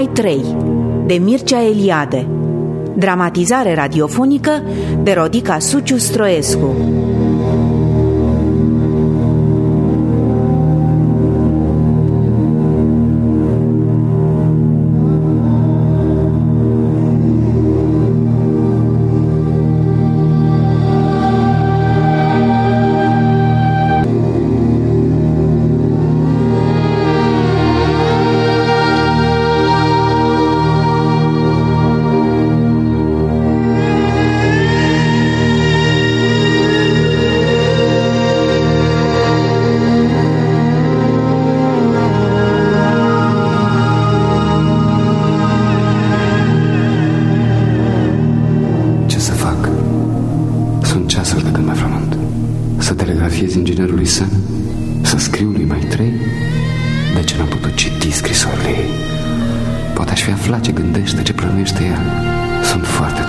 Maitreyi, de Mircea Eliade. Dramatizare radiofonică de Rodica Suciu-Stroescu. Să scriu lui Maitreyi? De ce n-am putut citi scrisorile ei? Poate aș fi aflat ce gândește, ce plănuiește ea. Sunt foarte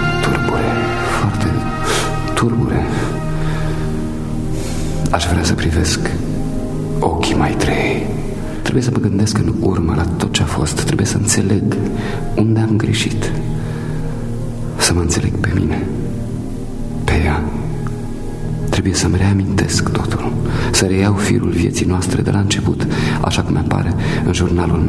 turbure. Aș vrea să privesc ochii Maitreyi. Trebuie să mă gândesc în urmă la tot ce a fost. Trebuie să înțeleg unde am greșit. Să mă înțeleg pe mine, pe ea. Trebuie să-mi reamintesc totul, să reiau firul vieții noastre de la început, așa cum apare în jurnalul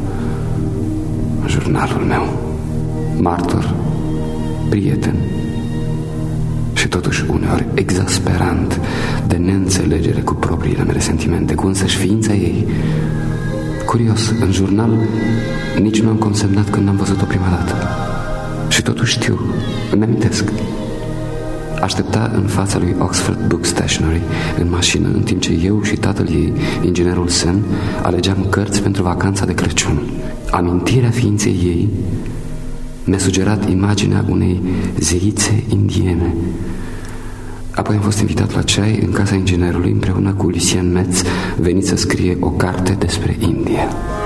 meu. Martor, prieten și totuși uneori exasperant de neînțelegere cu propriile mele sentimente, cu însăși ființa ei. Curios, în jurnal nici nu am consemnat când am văzut-o prima dată. Și totuși știu, îmi amintesc. Aștepta în fața lui Oxford Book Stationery în mașină, în timp ce eu și tatăl ei, inginerul Sen, alegeam cărți pentru vacanța de Crăciun. Amintirea ființei ei mi-a sugerat imaginea unei zeițe indiene. Apoi am fost invitat la ceai în casa inginerului împreună cu Lucien Metz, venit să scrie o carte despre India.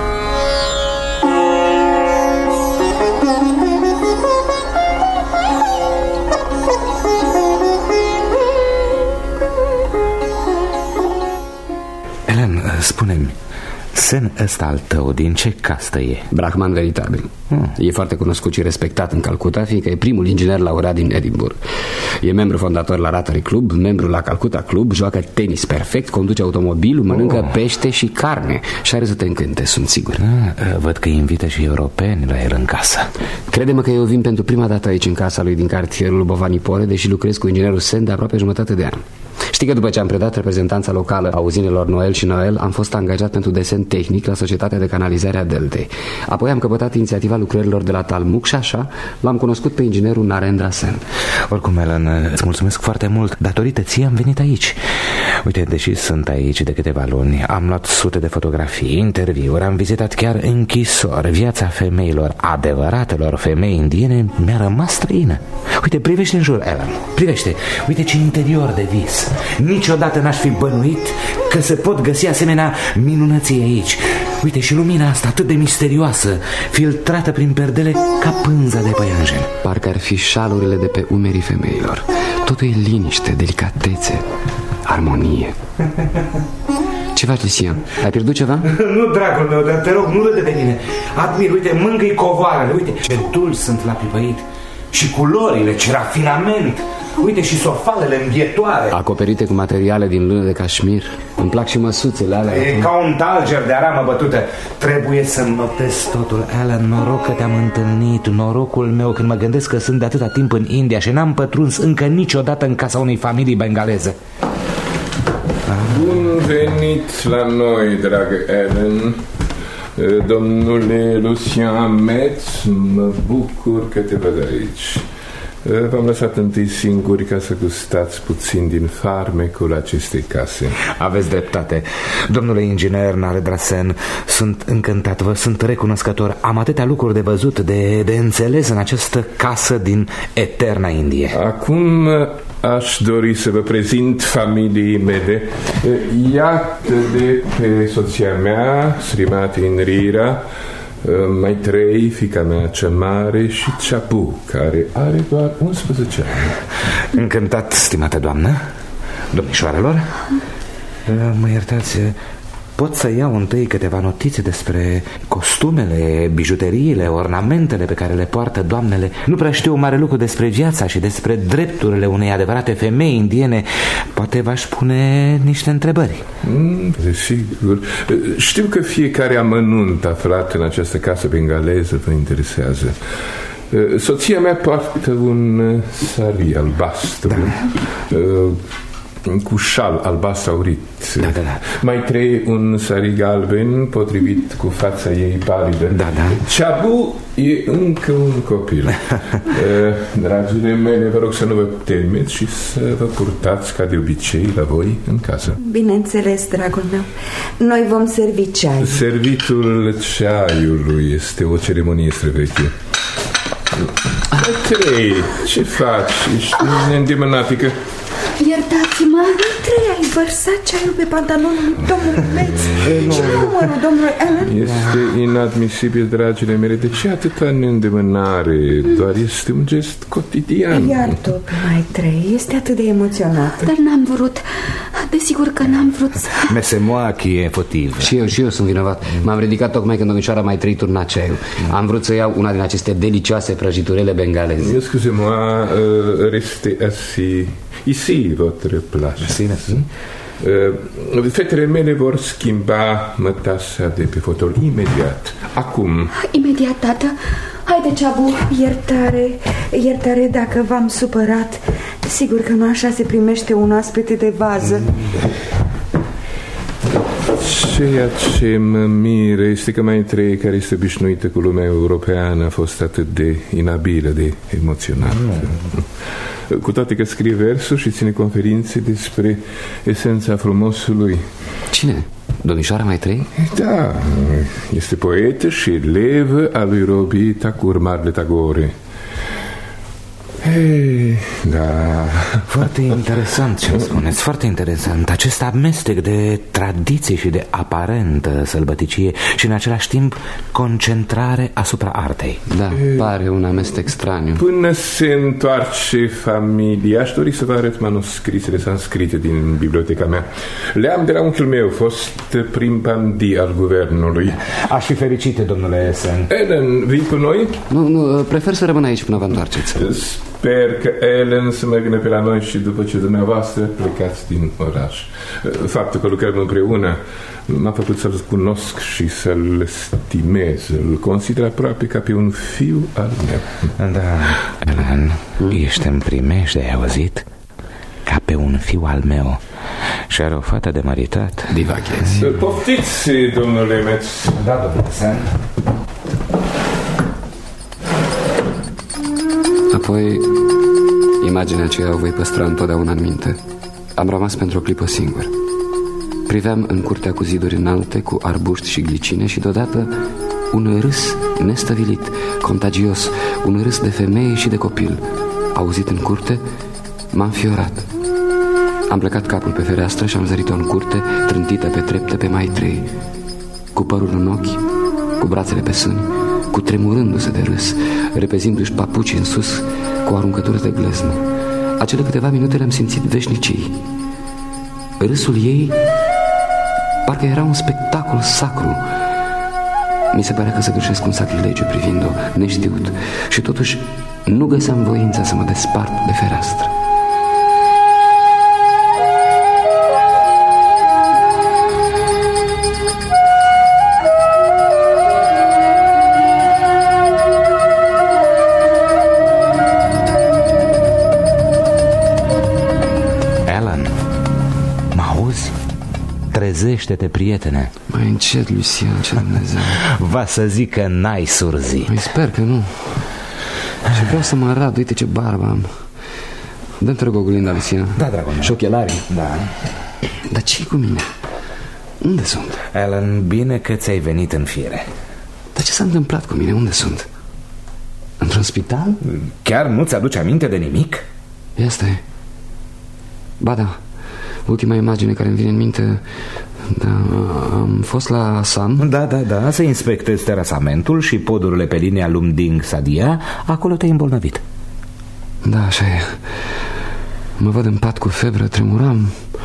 Spune-mi, Sen ăsta al tău, din ce castă e? Brahman veritabil. E foarte cunoscut și respectat în Calcuta, fiindcă e primul inginer laureat din Edinburgh. E membru fondator la Rotary Club, membru la Calcutta Club, joacă tenis perfect, conduce automobilul, mănâncă pește și carne și are să te încânte, sunt sigur. Văd că invită și europeni la el în casă. Crede-mă că eu vin pentru prima dată aici în casa lui din cartierul Bovanipore, deși lucrez cu inginerul Sen de aproape jumătate de an. Știi că după ce am predat reprezentanța locală a uzinelor Noel și Noel, am fost angajat pentru desen tehnic la Societatea de Canalizare a Deltei. Apoi am căpătat inițiativa lucrărilor de la Talmuc și așa l-am cunoscut pe inginerul Narendra Sen. Oricum, Ellen, îți mulțumesc foarte mult. Datorită ție am venit aici. Uite, deși sunt aici de câteva luni, am luat sute de fotografii, interviuri, am vizitat chiar închisori. Viața femeilor, adevăratelor femei indiene, mi-a rămas străină. Uite, privește în jur, Ellen, privește. Uite ce interior de vis. Niciodată n-aș fi bănuit că se pot găsi asemenea minunății aici. Uite și lumina asta atât de misterioasă, filtrată prin perdele ca pânza de păianjen. Parcă ar fi șalurile de pe umerii femeilor. Totul e liniște, delicatețe, armonie. Ce faci, Lucien? Ai pierdut ceva? Nu, dragul meu, dar te rog, nu râde de mine. Admir, uite, mângâi covoarele, uite ce dulci sunt la pipăit. Și culorile, ce rafinament. Uite și sofalele îmbietoare, acoperite cu materiale din lână de cașmir. Îmi plac și măsuțele alea. E ca un talger de aramă bătută. Trebuie să-mi notez totul, Alan. Noroc că te-am întâlnit. Norocul meu când mă gândesc că sunt de atâta timp în India și n-am pătruns încă niciodată în casa unei familii bengaleze. Bun venit la noi, dragă Ellen. Domnule Lucien Metz, mă bucur că te văd aici. V-am lăsat întâi singuri ca să gustați puțin din farmecul acestei case. Aveți dreptate. Domnule inginer Narendra Sen, sunt încântat, vă sunt recunoscător. Am atâtea lucruri de văzut, de înțeles în această casă din eterna Indie. Acum aș dori să vă prezint familiei mele. Iată de pe soția mea, Srimati Indira, Maitreyi, fiica mea cea mare, și Chapu, care are doar 11 ani. Încântat, stimată doamnă. Domnișoarelor, mă iertați, pot să iau întâi câteva notițe despre costumele, bijuteriile, ornamentele pe care le poartă doamnele. Nu prea știu mare lucru despre viața și despre drepturile unei adevărate femei indiene. Poate v-aș pune niște întrebări. Desigur. Știu că fiecare amănunt aflat în această casă bengaleză vă interesează. Soția mea poartă un sari albastru, cu șal albastru aurit. Da. Mai trei un sari galben potrivit cu fața ei palidă. Da. Chabu e încă un copil. Dragile mele, vă rog să nu vă temeți și să vă purtați ca de obicei la voi în casă. Bineînțeles, dragul meu. Noi vom servi ceai. Servitul ceaiului este o ceremonie străveche. Trei, ce faci? Ești neîndemânatică. Iertați-mă, Trei, ai vărsat ceaiul pe pantalonul domnului Metz. Și numărul domnului Allen. Este inadmisibil, dragile mele. De ce atâta neîndemânare? Doar este un gest cotidian. Iartă-o pe mai Trei, este atât de emoționat. Dar n-am vrut. Desigur că n-am vrut să... Mesemoa chi e fotiv. Și eu sunt vinovat. M-am ridicat tocmai când domnișoara mai trei turna ceaiul. Am vrut să iau una din aceste delicioase prăjiturele bengaleze. Excusez-moi, restez assis. Ici, votre place. Fetele mele vor schimba mătasa de pe fotol imediat. Acum. Imediat, tată. Haide, Chabu. Iertare dacă v-am supărat. Sigur că nu așa se primește un oaspete de vază. Ceea ce mă miră este că mai trei care este obișnuită cu lumea europeană a fost atât de inabilă, de emoționată. Cu toate că scrie versuri și ține conferințe despre esența frumosului. Cine? Domnișoara mai trei? Da, este poetă și elevă a lui Robi Thakur, Marle Tagore. Da. Foarte interesant ce îmi spuneți, foarte interesant. Acest amestec de tradiție și de aparentă sălbăticie și în același timp concentrare asupra artei. Da, pare un amestec straniu. Până se întoarce familia, aș dori să vă arăt manuscrisele sanscrite din biblioteca mea. Le-am de la unchiul meu, fost prim bandi al guvernului. Aș fi fericite, domnule Sen. Ellen, vii cu noi? Nu, prefer să rămân aici până vă întoarceți. Sper că Ellen să mergă pe la noi și după ce dumneavoastră plecați din oraș. Faptul că lucrăm împreună m-a făcut să-l cunosc și să-l stimez. Îl consider aproape ca pe un fiu al meu. Da, Ellen, ești în primești, ai auzit? Ca pe un fiu al meu. Și are o fată de maritat. Divaghezi. Poftiți, domnule Metz. Da, domnule Sen. Apoi, imaginea aceea o voi păstra întotdeauna în minte. Am rămas pentru o clipă singur. Priveam în curtea cu ziduri înalte, cu arbuști și glicine și deodată un râs nestăvilit, contagios, un râs de femeie și de copil. Auzit în curte, m-a înfiorat. Am plecat capul pe fereastră și am zărit-o în curte, trântită pe trepte pe mai trei, cu părul în ochi, cu brațele pe sâni, cu tremurându-se de râs, repezindu-și papucii în sus cu aruncături de gleznă. Acele câteva minute le-am simțit veșnicii. Râsul ei parcă era un spectacol sacru. Mi se părea că săvârșesc un sacrilegiu privind-o, neștiut, și totuși nu găseam voința să mă despart de fereastră. Trezește-te, prietene. Mai încet, Lucien, ce Dumnezeu. Va să zic că n-ai surzi. Îi sper că nu. Și vreau să mă arăt, uite ce barbă am. Dă-mi, te rog, oglinda, Lucien. Da, dragul meu. Și ochelarii. Da. Dar ce-i cu mine? Unde sunt? Ellen, bine că ți-ai venit în fire. Dar ce s-a întâmplat cu mine? Unde sunt? Într-un spital? Chiar nu ți-aduci aminte de nimic? Este. Ba da. Ultima imagine care îmi vine în minte, da, am fost la Assam. Da, să inspectezi terasamentul și podurile pe linia Lumding-Sadia. Acolo te-ai îmbolnăvit. Da, așa e. Mă văd în pat cu febră, tremuram.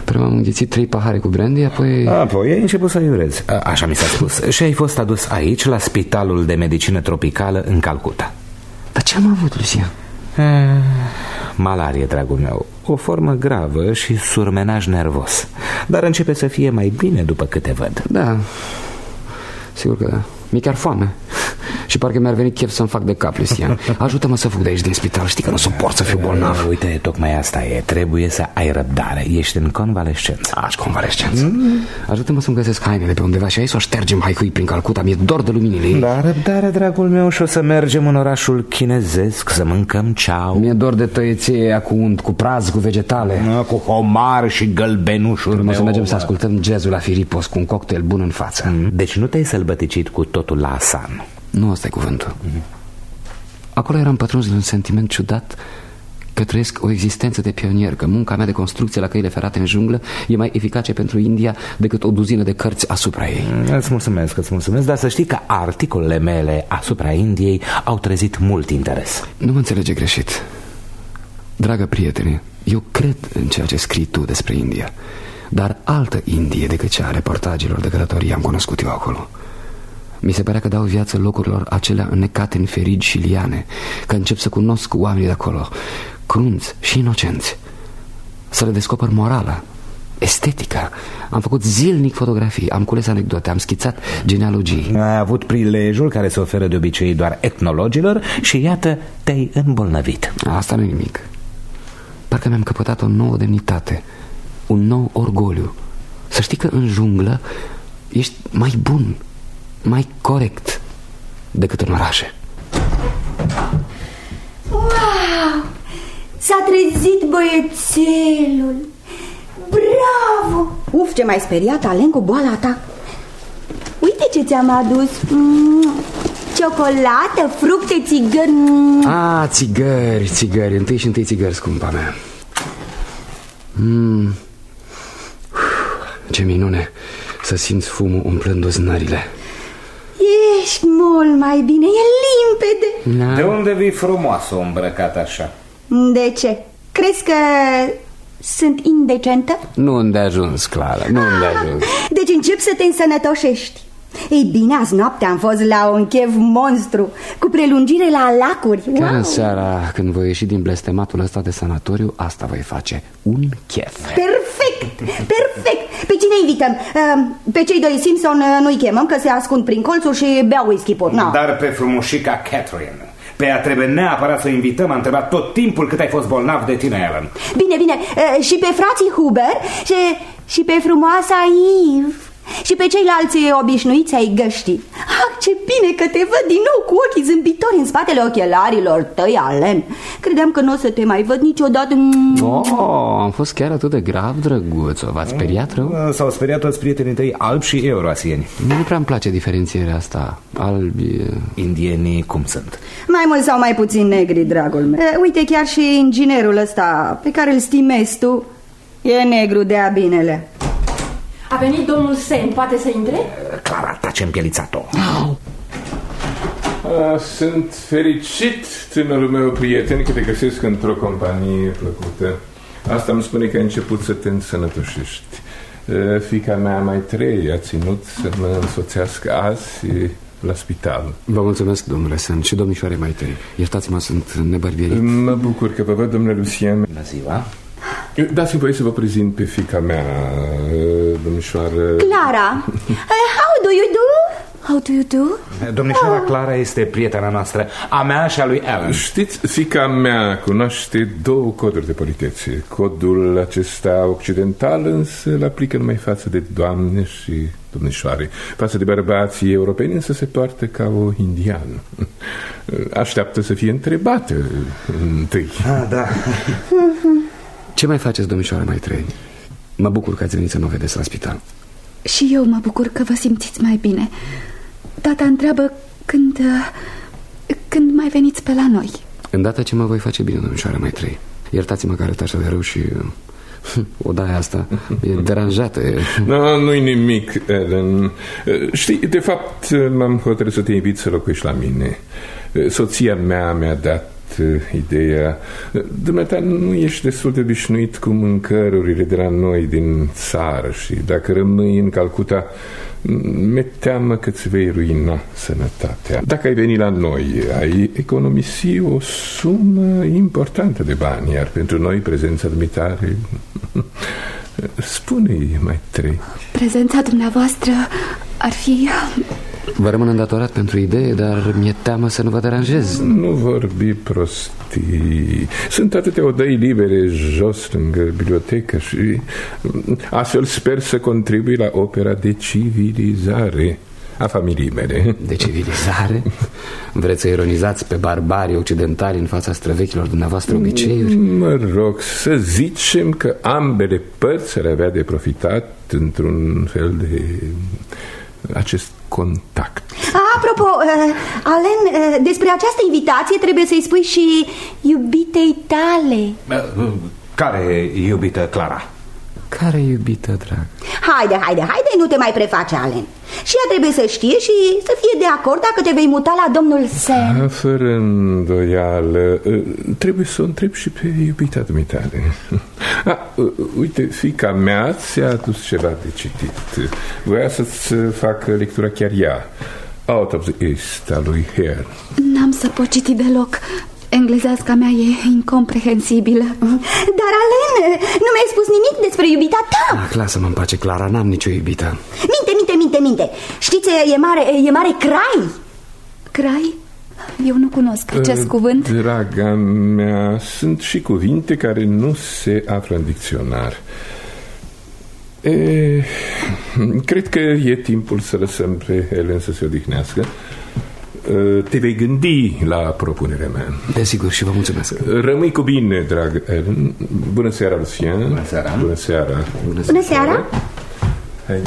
Până m-am înghițit 3 pahare cu brandy, apoi ai început să iurezi. Așa mi s-a spus. Și ai fost adus aici, la Spitalul de Medicină Tropicală în Calcuta. Dar ce am avut, Lucian? Malarie, dragul meu. O formă gravă și surmenaj nervos. Dar începe să fie mai bine după câte văd. Da, sigur că da. Mi-e chiar foame. Și parcă mi-ar veni chef să-mi fac de cap, Lucian. Ajută-mă să fug de aici din spital. Știi că nu suport să fiu bolnav. Uite, tocmai asta e. Trebuie să ai răbdare. Ești în convalescență. Aș convalescență. Ajută-mă să-mi găsesc hainele pe undeva și aici să o ștergem haicui prin Calcuta. Mi-e dor de luminile ei. Da, răbdare, dragul meu. Și o să mergem în orașul chinezesc să mâncăm ceau. Mi-e dor de tăieție aia cu unt, cu praz, cu vegetale, cu homar și gălbenușuri. O să mergem să ascultăm jazzul la Firipos cu un cocktail bun în față. Deci nu te-ai sălbăticit cu totul la Asan. Nu, ăsta e cuvântul. Acolo eram pătruns de un sentiment ciudat că trăiesc o existență de pionier, că munca mea de construcție la căile ferate în junglă e mai eficace pentru India decât o duzină de cărți asupra ei. Îți mulțumesc, dar să știi că articolele mele asupra Indiei au trezit mult interes. Nu mă înțelege greșit. Dragă prietene, eu cred în ceea ce scrii tu despre India, dar altă Indie decât cea a reportagelor de călătorie am cunoscut eu acolo. Mi se părea că dau viață locurilor acelea înnecate în ferigi și liane, că încep să cunosc oamenii de acolo, crunți și inocenți, să le descoper morala, estetica. Am făcut zilnic fotografii, am cules anecdote, am schițat genealogii. Ai avut prilejul care se oferă de obicei doar etnologilor și iată, te-ai îmbolnăvit. Asta nu e nimic. Parcă mi-am căpătat o nouă demnitate, un nou orgoliu. Să știi că în junglă ești mai bun, mai corect decât în orașe. Wow! S-a trezit băiețelul. Bravo! Uf, ce m-ai speriat, Alen, cu boala ta. Uite ce ți-am adus. Ciocolată, fructe, țigări. Țigări, întâi și întâi țigări, scumpa mea. Ce minune să simți fumul umplând uznările. Ești mult mai bine, e limpede. Da. De unde vii frumoasă îmbrăcat așa? De ce? Crezi că sunt indecentă? Nu îndeajuns, Clara, nu îndeajuns. Deci încep să te însănătoșești. Ei bine, azi noapte am fost la un chef monstru, cu prelungire la lacuri. Chiar în seara, când voi ieși din blestematul ăsta de sanatoriu, asta voi face, un chef. Perfect. Pe cine invităm? Pe cei doi Simpson nu-i chemăm, că se ascund prin colțuri și beau whisky pot. No. Dar pe frumușica Catherine, pe ea trebuie neapărat să o invităm. Am întrebat tot timpul cât ai fost bolnav de tine, Ellen. Bine, și pe frații Huber și pe frumoasa Eve și pe ceilalți obișnuiți ai găștii. Ce bine că te văd din nou cu ochii zâmbitori în spatele ochelarilor tăi, Alen. Credeam că nu o să te mai văd niciodată. Am fost chiar atât de grav, drăguțo. V-ați speriat rău? S-au speriat toți prietenii tăi albi și euroasieni. Nu prea îmi place diferențierea asta. Albi... Indienii cum sunt? Mai mult sau mai puțin negri, dragul meu. Uite, chiar și inginerul ăsta pe care îl stimezi tu e negru de-a binele. A venit domnul Sen, poate să intre? Clara, taci împielițat-o. Sunt fericit, tânărul meu prieten, că te găsesc într-o companie plăcută. Asta îmi spune că ai început să te însănătoșești. Fiica mea mai trei a ținut să mă însoțească azi la spital. Vă mulțumesc, domnule Sen, și domnișoare mai trei. Iertați-mă, sunt nebărbierit. Mă bucur că vă văd, domnule Lucien. Bună ziua. Dați-mi voie să vă prezint pe fiica mea, domnișoară... Clara. How do you do? Domnișoara Clara este prietena noastră, a mea și a lui Ellen. Știți, fiica mea cunoaște două coduri de politețe. Codul acesta occidental însă îl aplică numai față de doamne și domnișoare. Față de bărbații europeni însă se poartă ca o indiană. Așteaptă să fie întrebată întâi. Da. Ce mai faceți, domnișoară mai trei? Mă bucur că ați venit să mă vedeți la spital. Și eu mă bucur că vă simțiți mai bine. Tata întreabă când mai veniți pe la noi. Îndată ce mă voi face bine, domnișoară mai trei. Iertați-mă că arăt așa de rău și... odaia asta e deranjată. Nu-i nimic, Ellen. Știi, de fapt m-am hotărât să te invit să locuiești la mine. Soția mea mi-a dat ideea. Dumneata nu ești destul de obișnuit cu mâncărurile de la noi din țară și dacă rămâi în Calcuta, mi-e teamă că îți vei ruina sănătatea. Dacă ai venit la noi, ai economisi o sumă importantă de bani, iar pentru noi prezența dumitare... Spune-i, mai trei. Prezența dumneavoastră ar fi... Vă rămân îndatorat pentru idee, dar mi-e teamă să nu vă deranjez. Nu vorbi prostii. Sunt atâtea odăi libere jos lângă bibliotecă și astfel sper să contribui la opera de civilizare a familiei mele. De civilizare? Vreți să ironizați pe barbarii occidentali în fața străvechilor dumneavoastră obiceiuri? Mă rog, să zicem că ambele părți ar avea de profitat într-un fel de acest contact. Apropo, Alen, despre această invitație trebuie să-i spui și iubitei tale. Care iubită, Clara? Care iubită, drag? Haide, nu te mai preface, Alen. Și ea trebuie să știe și să fie de acord dacă te vei muta la domnul Sam. Fără îndoială. Trebuie să o întreb și pe iubita dumitale. Uite, fiica mea ți-a adus ceva de citit. Voia să-ți facă lectura chiar ea. Out of the East, a lui Hare. N-am să pot citi deloc. Englezeasca mea e incomprehensibilă. Dar, Alen, nu mi-ai spus nimic despre iubita ta. Lasă-mă în pace, Clara, n-am nicio iubită. Minte. Știți, e mare Crai. Crai? Eu nu cunosc acest cuvânt. Draga mea, sunt și cuvinte care nu se află în dicționar. Cred că e timpul să lăsăm pe Ellen să se odihnească. Te vei gândi la propunerea mea. Desigur, și vă mulțumesc. Rămâi cu bine, drag Ellen. Bună seara, Lucien. Bună seara. Bună seara. Bună seara. Hai,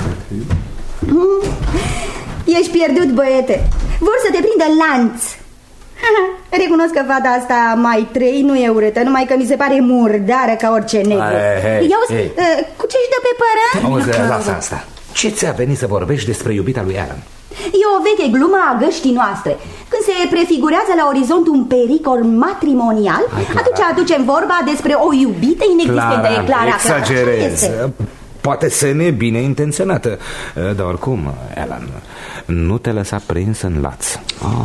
Ești pierdut, băiete. Vor să te prindă lanț. Recunosc că fata asta mai trei nu e urâtă, numai că mi se pare murdară ca orice negru. Cu ce-și dă pe pără? Auzi, lasă asta. Ce ți-a venit să vorbești despre iubita lui Alan? E o veche glumă a găștii noastre. Când se prefigurează la orizont un pericol matrimonial, atunci aducem vorba despre o iubită inexistentă. Clara, exagerezi. Poate să ne bine intenționată, dar oricum, Alan, nu te lăsa prins în laț.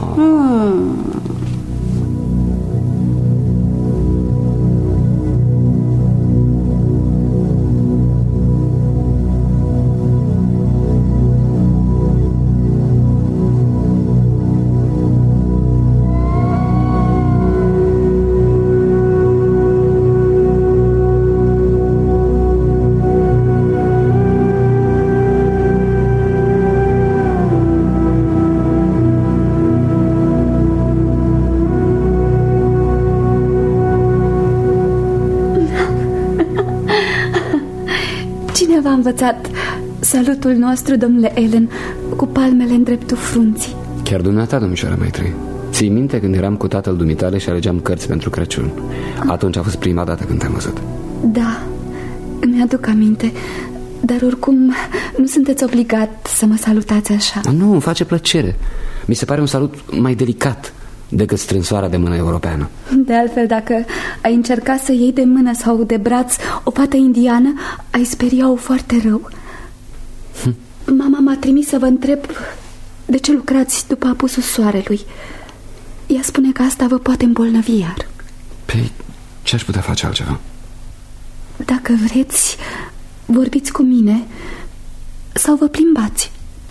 V-a învățat salutul nostru, domnule Ellen, cu palmele în dreptul frunții. Chiar dumneata, domnișoara Maitrei. Ții minte când eram cu tatăl dumitale și alegeam cărți pentru Crăciun? Atunci a fost prima dată când te-am văzut. Da, mi-aduc aminte. Dar oricum nu sunteți obligat să mă salutați așa. Nu, îmi face plăcere. Mi se pare un salut mai delicat decât strânsoarea de mână europeană. De altfel, dacă ai încerca să iei de mână sau de braț o fată indiană, ai speria-o foarte rău. Mama m-a trimis să vă întreb de ce lucrați după apusul soarelui. Ea spune că asta vă poate îmbolnăvi iar. Păi, ce aș putea face altceva? Dacă vreți, vorbiți cu mine sau vă plimbați.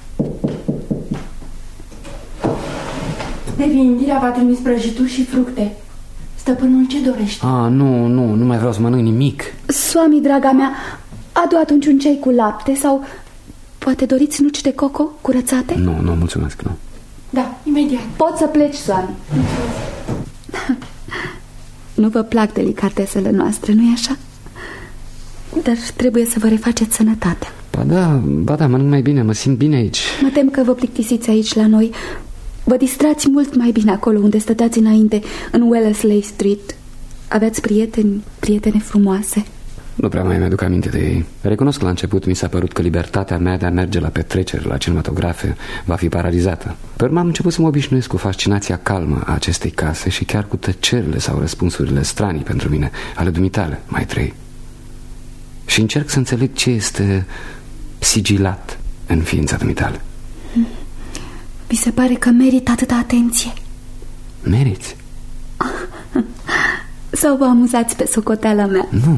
Devinirea v-a trimis prăjituri și fructe. Stăpânul ce dorește? Nu mai vreau să mănânc nimic. Soami, draga mea, adu atunci un ceai cu lapte sau poate doriți nuci de coco curățate? Nu, mulțumesc, nu. Da, imediat. Poți să pleci, Soami. Nu vă plac delicatesele noastre, nu-i așa? Dar trebuie să vă refaceți sănătatea. Ba da, mănânc mai bine, mă simt bine aici. Mă tem că vă plictisiți aici la noi. Vă distrați mult mai bine acolo unde stăteați înainte, în Wellesley Street. Aveați prietene frumoase. Nu prea mai mi-aduc aminte de ei. Recunosc că la început mi s-a părut că libertatea mea de a merge la petreceri, la cinematografe, va fi paralizată. Pe urmă am început să mă obișnuiesc cu fascinația calmă a acestei case și chiar cu tăcerile sau răspunsurile stranii pentru mine ale dumitale, Maitrei. Și încerc să înțeleg ce este sigilat în ființa dumitale. Mi se pare că merit atâta atenție. Meriți? Sau vă amuzați pe socoteala mea? Nu.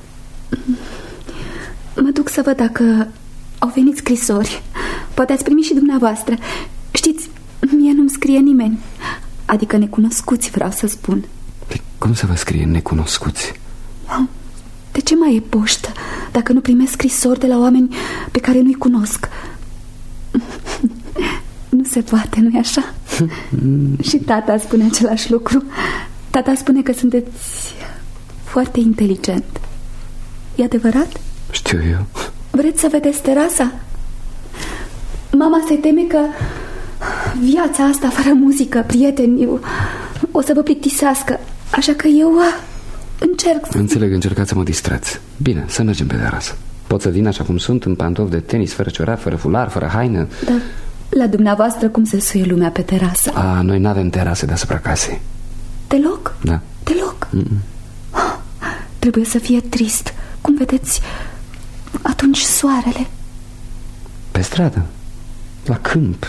Mă duc să văd dacă au venit scrisori. Poate ați primit și dumneavoastră. Știți, mie nu-mi scrie nimeni. Adică necunoscuți, vreau să spun. De cum să vă scrie necunoscuți? De ce mai e poștă dacă nu primesc scrisori de la oameni pe care nu-i cunosc? Nu se poate, nu-i așa? Și tata spune același lucru. Tata spune că sunteți foarte inteligent. E adevărat? Știu eu. Vreți să vedeți terasa? Mama se teme că viața asta fără muzică, prieteni, o să vă plictisească. Așa că eu încerc. Înțeleg, încercați să mă distrați. Bine, să mergem pe terasă. Pot să vin așa cum sunt, în pantofi de tenis, fără ciorap, fără fular, fără haină? Da. La dumneavoastră cum se suie lumea pe terasă? Noi n-avem terase deasupra casei. Deloc? Da. Deloc? Trebuie să fie trist. Cum vedeți atunci soarele? Pe stradă, la câmp.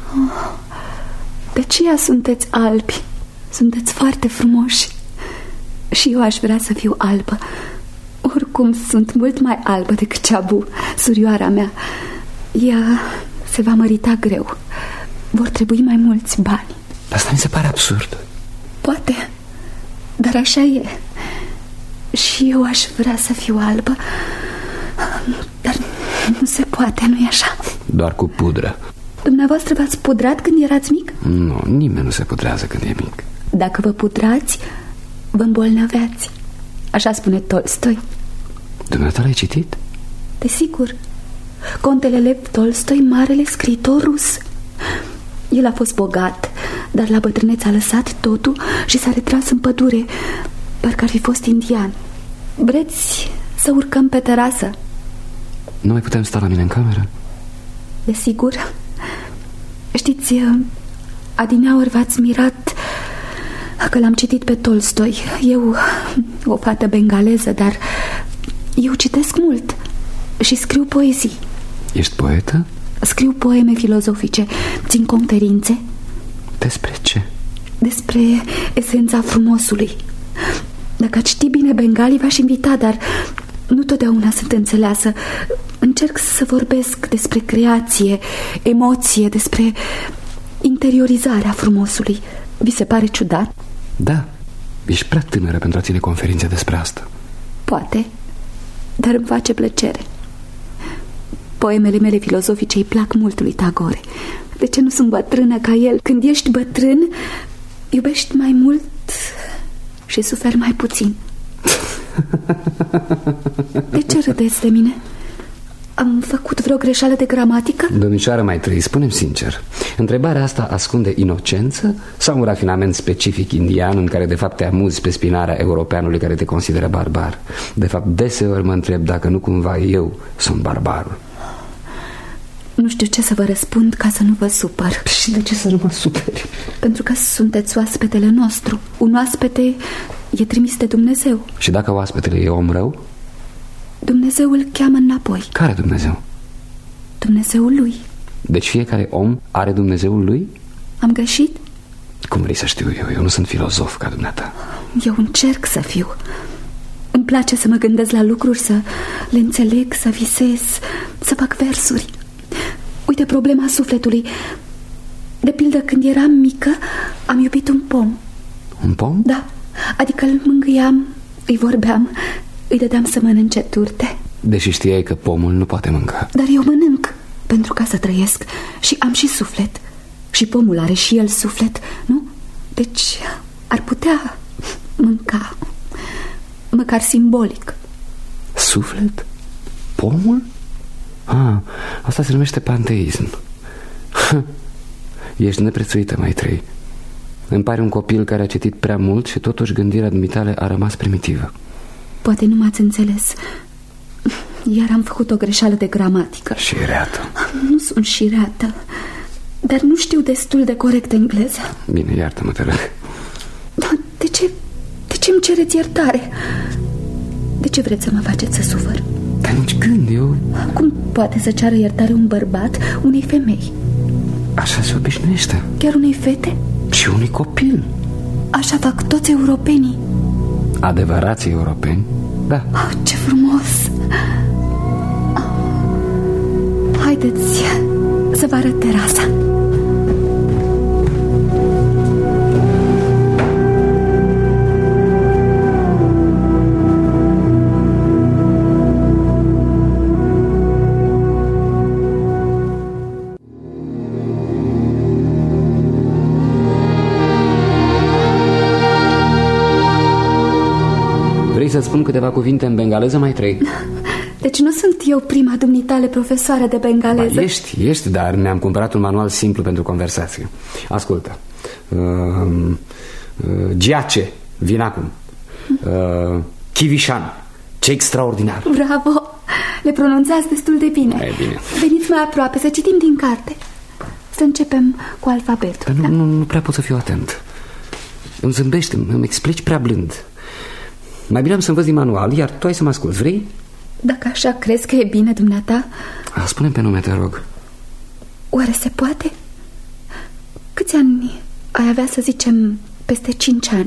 De aceea sunteți albi. Sunteți foarte frumoși. Și eu aș vrea să fiu albă. Oricum sunt mult mai albă decât Ceabu, surioara mea. Ea se va mărita greu. Vor trebui mai mulți bani. Asta mi se pare absurd. Poate, dar așa e. Și eu aș vrea să fiu albă, dar nu se poate, nu-i așa? Doar cu pudră. Dumneavoastră v-ați pudrat când erați mic? Nu, nimeni nu se pudrează când e mic. Dacă vă pudrați, vă îmbolnăveați. Așa spune Tolstoi. Dumneata l-ai citit? Desigur. Contele Lev Tolstoi, marele scriitor rus. El a fost bogat, dar la bătrânețe a lăsat totul și s-a retras în pădure. Parcă ar fi fost indian. Vreți să urcăm pe terasă? Nu mai putem sta la mine în cameră? Desigur. Știți, adineauri v-ați mirat că l-am citit pe Tolstoi. Eu, o fată bengaleză, dar eu citesc mult și scriu poezii. Ești poetă? Scriu poeme filozofice, țin conferințe. Despre ce? Despre esența frumosului. Dacă ați ști bine bengali, v-aș invita, dar nu totdeauna sunt înțeleasă. Încerc să vorbesc despre creație, emoție, despre interiorizarea frumosului. Vi se pare ciudat? Da, ești prea tânără pentru a ține conferințe despre asta. Poate, dar îmi face plăcere. Poemele mele filozofice îi plac mult lui Tagore. De ce nu sunt bătrână ca el? Când ești bătrân, iubești mai mult și suferi mai puțin. De ce râdeți de mine? Am făcut vreo greșeală de gramatică? Domnișoară Maitrei, spune-mi sincer, întrebarea asta ascunde inocență sau un rafinament specific indian în care de fapt te amuzi pe spinarea europeanului care te consideră barbar? De fapt, deseori mă întreb dacă nu cumva eu sunt barbarul. Nu știu ce să vă răspund ca să nu vă supăr. Și de ce să nu mă superi? Pentru că sunteți oaspetele nostru. Un oaspete e trimis de Dumnezeu. Și dacă oaspetele e om rău? Dumnezeu îl cheamă înapoi. Care Dumnezeu? Dumnezeul lui. Deci fiecare om are Dumnezeul lui? Am greșit? Cum vrei să știu eu? Eu nu sunt filozof ca dumneata. Eu încerc să fiu. Îmi place să mă gândesc la lucruri, să le înțeleg, să visez, să fac versuri. Uite, problema sufletului. De pildă, când eram mică, am iubit un pom. Un pom? Da, adică îl mângâiam, îi vorbeam, îi dădeam să mănânce turte. Deși știai că pomul nu poate mânca. Dar eu mănânc, pentru ca să trăiesc. Și am și suflet. Și pomul are și el suflet, nu? Deci ar putea mânca, măcar simbolic. Suflet? Pomul? Asta se numește panteism. Ești neprețuită, Maitrei. Îmi pare un copil care a citit prea mult și totuși gândirea dumitale a rămas primitivă. Poate nu m-ați înțeles. Iar am făcut o greșeală de gramatică. Șireată. Nu sunt șireată, dar nu știu destul de corect engleză. Bine, iartă-mă, te rog. Dar de ce îmi cereți iertare? De ce vreți să mă faceți să sufăr? Dar nici gând, eu... Cum poate să ceară iertare un bărbat unei femei? Așa se obișnuiește. Chiar unei fete? Și unui copil. Așa fac toți europenii. Adevărații europeni? Da. Ce frumos! Haideți să vă arăt terasa. Vrei să spun câteva cuvinte în bengaleză, mai trei? Deci nu sunt eu prima dumnitale profesoară de bengaleză? Ești, dar mi-am cumpărat un manual simplu pentru conversație. Ascultă. Giace, vin acum. Chivișan, ce extraordinar. Bravo, le pronunțați destul de bine. E bine. Veniți mai aproape să citim din carte. Să începem cu alfabetul. Dar nu prea pot să fiu atent. Îmi zâmbești, îmi explici prea blând. Mai bine am să învăț din manual, iar tu ai să mă asculți, vrei? Dacă așa crezi că e bine, dumneata. Spune-mi pe nume, te rog. Oare se poate? Câți ani ai avea, să zicem, peste 5 ani?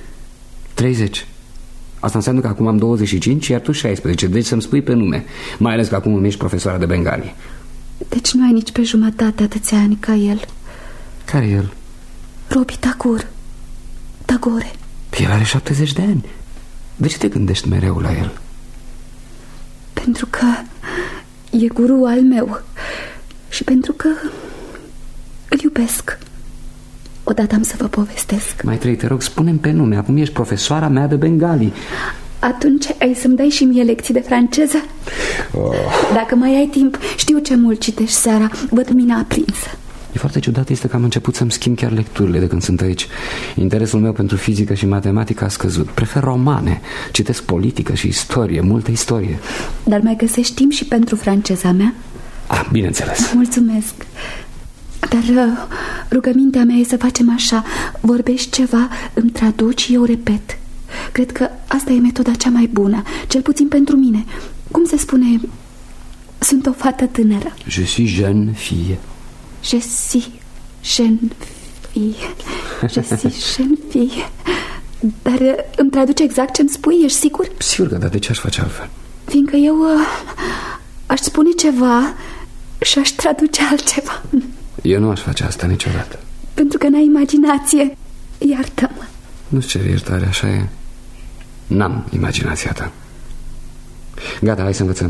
30. Asta înseamnă că acum am 25, iar tu 16. Deci să-mi spui pe nume. Mai ales că acum îmi ești profesoara de bengali. Deci nu ai nici pe jumătate atâția ani ca el. Care e el? Robi Tagore. El are 70 de ani. De ce te gândești mereu la el? Pentru că e guru al meu. Și pentru că îl iubesc. Odată am să vă povestesc. Mai trei, te rog, spune-mi pe nume. Acum ești profesoara mea de bengali. Atunci ai să-mi dai și mie lecții de franceză? Dacă mai ai timp, știu ce mult citești seara. Văd lumina aprinsă. E foarte ciudat este că am început să-mi schimb chiar lecturile de când sunt aici. Interesul meu pentru fizică și matematică a scăzut. Prefer romane, citesc politică și istorie, multă istorie. Dar mai găsești timp și pentru franceza mea? Bineînțeles. Mulțumesc. Dar rugămintea mea e să facem așa. Vorbești ceva, îmi traduci, eu repet. Cred că asta e metoda cea mai bună, cel puțin pentru mine. Cum se spune? Sunt o fată tânără. Je suis jeune fille. Je suis jeune fille. Je suis jeune fille. Dar îmi traduce exact ce-mi spui, ești sigur? Sigur că da, de ce aș face altfel? Fiindcă eu aș spune ceva și aș traduce altceva. Eu nu aș face asta niciodată. Pentru că n-ai imaginație. Iartă-mă. Nu-ți cer iertare, așa e. N-am imaginația ta. Gata, hai să învățăm.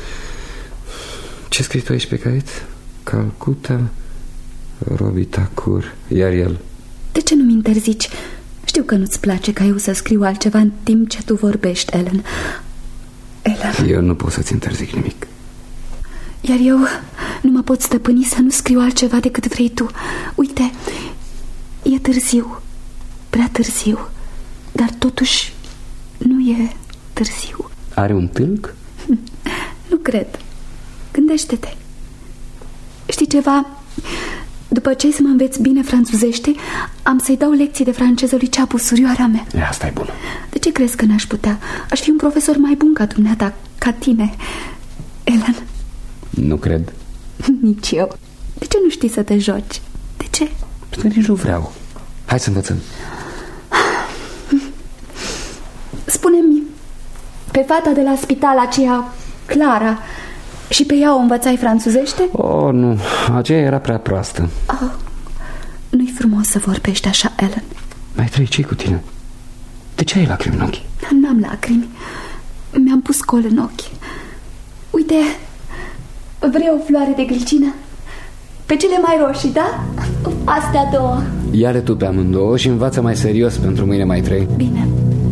Ce scrii tu aici pe caiet? Calcuta, Robi Tagore, iar el. De ce nu-mi interzici? Știu că nu-ți place ca eu să scriu altceva în timp ce tu vorbești, Ellen. Eu nu pot să-ți interzic nimic. Iar eu nu mă pot stăpâni să nu scriu altceva decât vrei tu. Uite, e târziu, prea târziu. Dar totuși nu e târziu. Are un tâlc? Nu cred. Gândește-te. Știi ceva? După ce ai să mă înveți bine franțuzește, am să-i dau lecții de franceză lui Ceapu, surioara mea. Asta e bună. De ce crezi că n-aș putea? Aș fi un profesor mai bun ca dumneata, ca tine, Ellen. Nu cred. Nici eu. De ce nu știi să te joci? De ce? Pentru că nici nu vreau. Hai să învățăm. Spune-mi, pe fata de la spital, aceea Clara, și pe ea o învățai franțuzește? Oh, nu, aceea era prea proastă. Nu-i frumos să vorbești așa, Ellen. Mai trei, ce-i cu tine? De ce ai lacrimi în ochi? N-am lacrimi. Mi-am pus col în ochi. Uite, vrei o floare de glicină? Pe cele mai roșii, da? Astea două. Ia-le tu pe amândouă și învață mai serios pentru mâine, mai trei. Bine.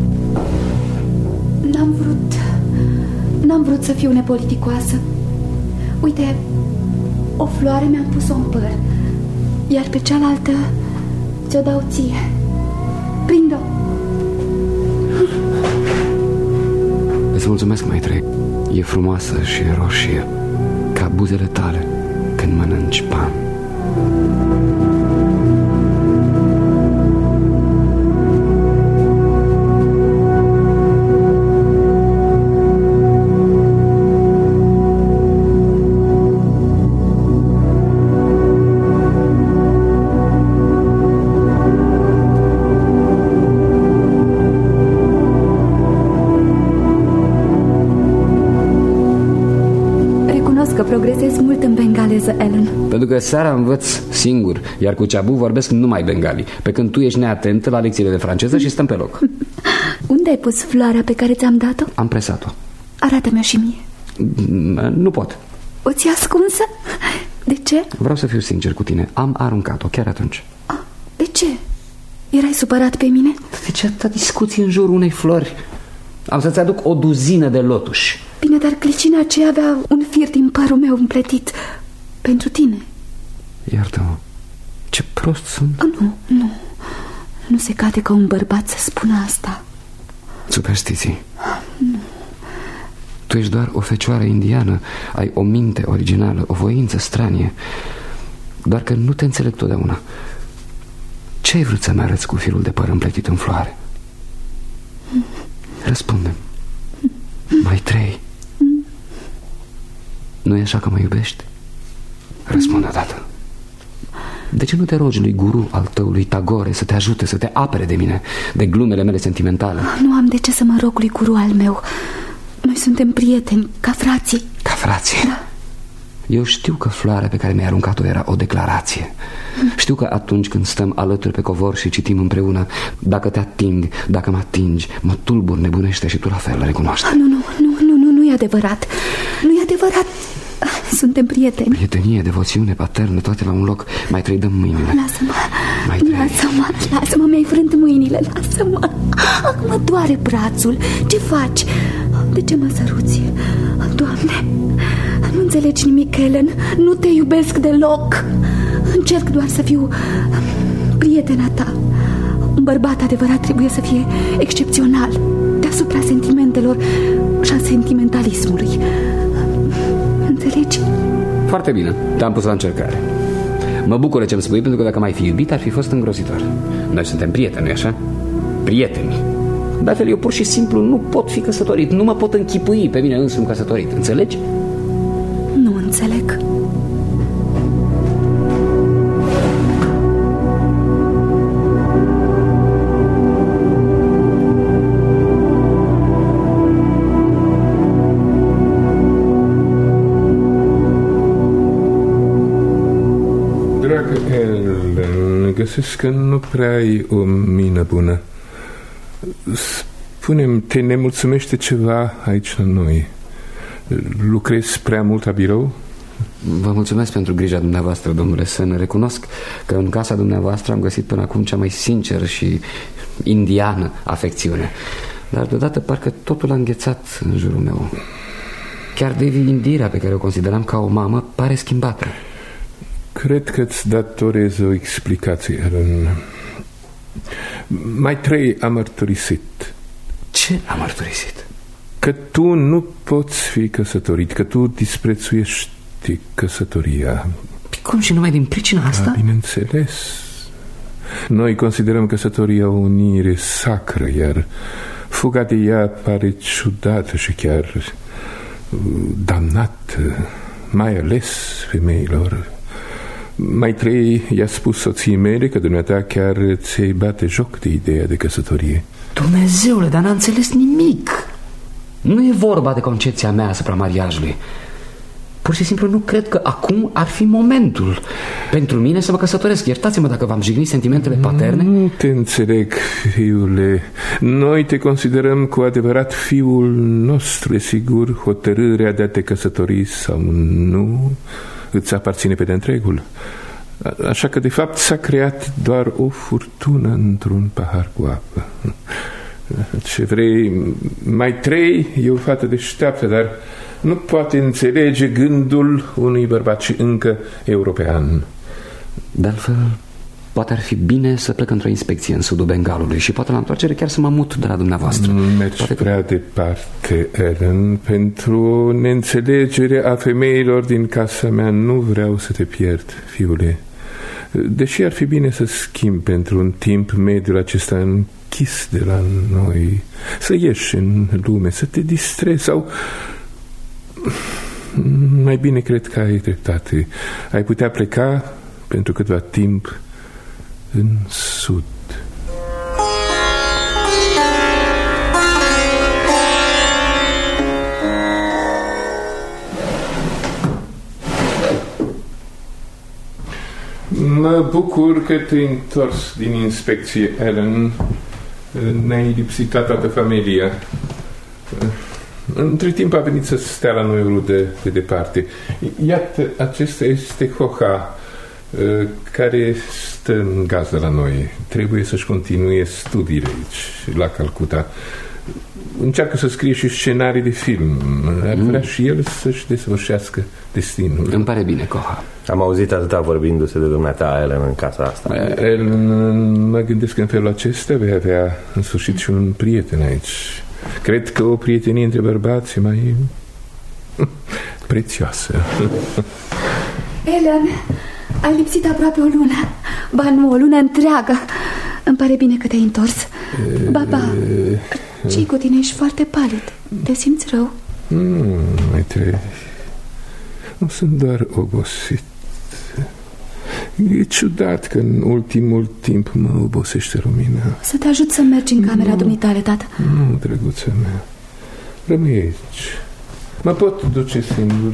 N-am vrut să fiu nepoliticoasă. Uite, o floare mi-am pus-o în păr, iar pe cealaltă ți-o dau ție. Prind-o. Îți mulțumesc, Maitrei. E frumoasă și roșie, ca buzele tale când mănânci pan. Progresez mult în bengaleză, Ellen. Pentru că seara învăț singur, iar cu Ceabu vorbesc numai bengali, pe când tu ești neatentă la lecțiile de franceză și stăm pe loc. Unde ai pus floarea pe care ți-am dat-o? Am presat-o. Arată-mi-o și mie. Nu pot. O ți-ai ascunsă? De ce? Vreau să fiu sincer cu tine. Am aruncat-o chiar atunci. De ce? Erai supărat pe mine? De ce atâta discuții în jurul unei flori? Am să-ți aduc o duzină de lotuși. Bine, dar clicina aceea avea un fir din părul meu împletit. Pentru tine. Iartă-mă. Ce prost sunt. Nu. Nu se cade ca un bărbat să spună asta. Superstiții. Nu. Tu ești doar o fecioară indiană. Ai o minte originală, o voință stranie. Doar că nu te înțeleg totdeauna. Ce ai vrut să-mi arăți cu firul de păr împletit în floare? Răspunde-mi. Maitrei, nu e așa că mă iubești? Răspunde odată. De ce nu te rogi lui guru al tău, lui Tagore, să te ajute, să te apere de mine, de glumele mele sentimentale? Nu am de ce să mă rog lui guru al meu. Noi suntem prieteni, ca frații. Ca frații? Da. Eu știu că floarea pe care mi-ai aruncat-o era o declarație. Știu că atunci când stăm alături pe covor și citim împreună, dacă te ating, dacă mă atingi, mă tulbur, nebunește și tu la fel, recunoaște. Nu e adevărat. Nu e adevărat. Suntem prieteni. Prietenie, devoțiune, paternă, toate la un loc. Maitrei, dă-mi mâinile. Lasă-mă, mi-ai frânt mâinile. Lasă-mă. Mă doare brațul. Ce faci? De ce mă săruți? Doamne, nu înțelegi nimic, Ellen. Nu te iubesc deloc. Încerc doar să fiu prietena ta. Un bărbat adevărat trebuie să fie excepțional, deasupra sentimentelor și a sentimentalismului. Înțelegi? Foarte bine, te-am pus la încercare. Mă bucură ce-mi spui, pentru că dacă m-ai fi iubit, ar fi fost îngrozitor. Noi suntem prieteni, nu-i așa? Prieteni. De altfel, eu pur și simplu nu pot fi căsătorit. Nu mă pot închipui pe mine însumi căsătorit. Înțelegi? Nu înțeleg. Dragă Ellen, găsesc că nu prea ai o mină bună. Spune-mi, te nemulțumește ceva aici la noi? Lucrezi prea mult la birou? Vă mulțumesc pentru grija dumneavoastră, domnule Sen. Recunosc că în casa dumneavoastră am găsit până acum cea mai sinceră și indiană afecțiune. Dar deodată parcă totul a înghețat în jurul meu. Chiar Devi Indira, pe care o consideram ca o mamă, pare schimbată. Cred că îți datorez o explicație, Ellen. Maitrei a mărturisit. Ce a mărturisit? Că tu nu poți fi căsătorit, că tu disprețuiești căsătoria. Cum, și numai din pricina asta? Bineînțeles. Noi considerăm căsătoria o unire sacră, iar fuga de ea pare ciudată și chiar damnată, mai ales femeilor. Maitrei i-a spus soției mele că dumneata chiar ți-ai bate joc de ideea de căsătorie. Dumnezeule, dar n-a înțeles nimic. Nu e vorba de concepția mea asupra mariajului. Pur și simplu nu cred că acum ar fi momentul pentru mine să mă căsătoresc. Iertați-mă dacă v-am jignit sentimentele paterne. Nu te înțeleg, fiule. Noi te considerăm cu adevărat fiul nostru. Desigur, hotărârea de a te căsători sau nu îți aparține pe de întregul. Așa că de fapt s-a creat doar o furtună într-un pahar cu apă. Ce vrei, Maitrei e o fată deșteaptă, dar nu poate înțelege gândul unui bărbat și încă european. De altfel, Poate ar fi bine să plec într-o inspecție în sudul Bengalului și poate la întoarcere chiar să mă mut de la dumneavoastră. Mergi prea departe, Ellen. Pentru neînțelegerea a femeilor din casa mea nu vreau să te pierd, fiule. Deși ar fi bine să schimb pentru un timp mediul acesta închis de la noi, să ieși în lume, să te distrezi sau... Mai bine cred că ai dreptate. Ai putea pleca pentru câtva timp în sud. Mă bucur că te-ai întors din inspecție, Ellen. Ne-ai lipsit toată familia. Între timp a venit să stea la noi o rudă de departe. Iată, acesta este Hoha, care stă în gazdă la noi. Trebuie să-și continue studiile aici, la Calcuta. Încearcă să scrie și scenarii de film. Ar vrea și el să-și desfășească destinul. Îmi pare bine, Hoha. Am auzit atâta vorbindu-se de dumneata, Ellen, în casa asta. Mă gândesc că în felul acesta vei avea în sfârșit și un prieten aici. Cred că o prietenie între bărbați e mai prețioasă. Ellen, ai lipsit aproape o lună. Ba nu, o lună întreagă. Îmi pare bine că te-ai întors. Baba, ce-i cu tine? Ești foarte palid. Te simți rău? Mai trebuie. Nu sunt doar obosit. E ciudat că în ultimul timp mă obosește lumina. Să te ajut să mergi în camera dumitale, tată. Nu, drăguța mea. Rămâi aici. Mă pot duce singur.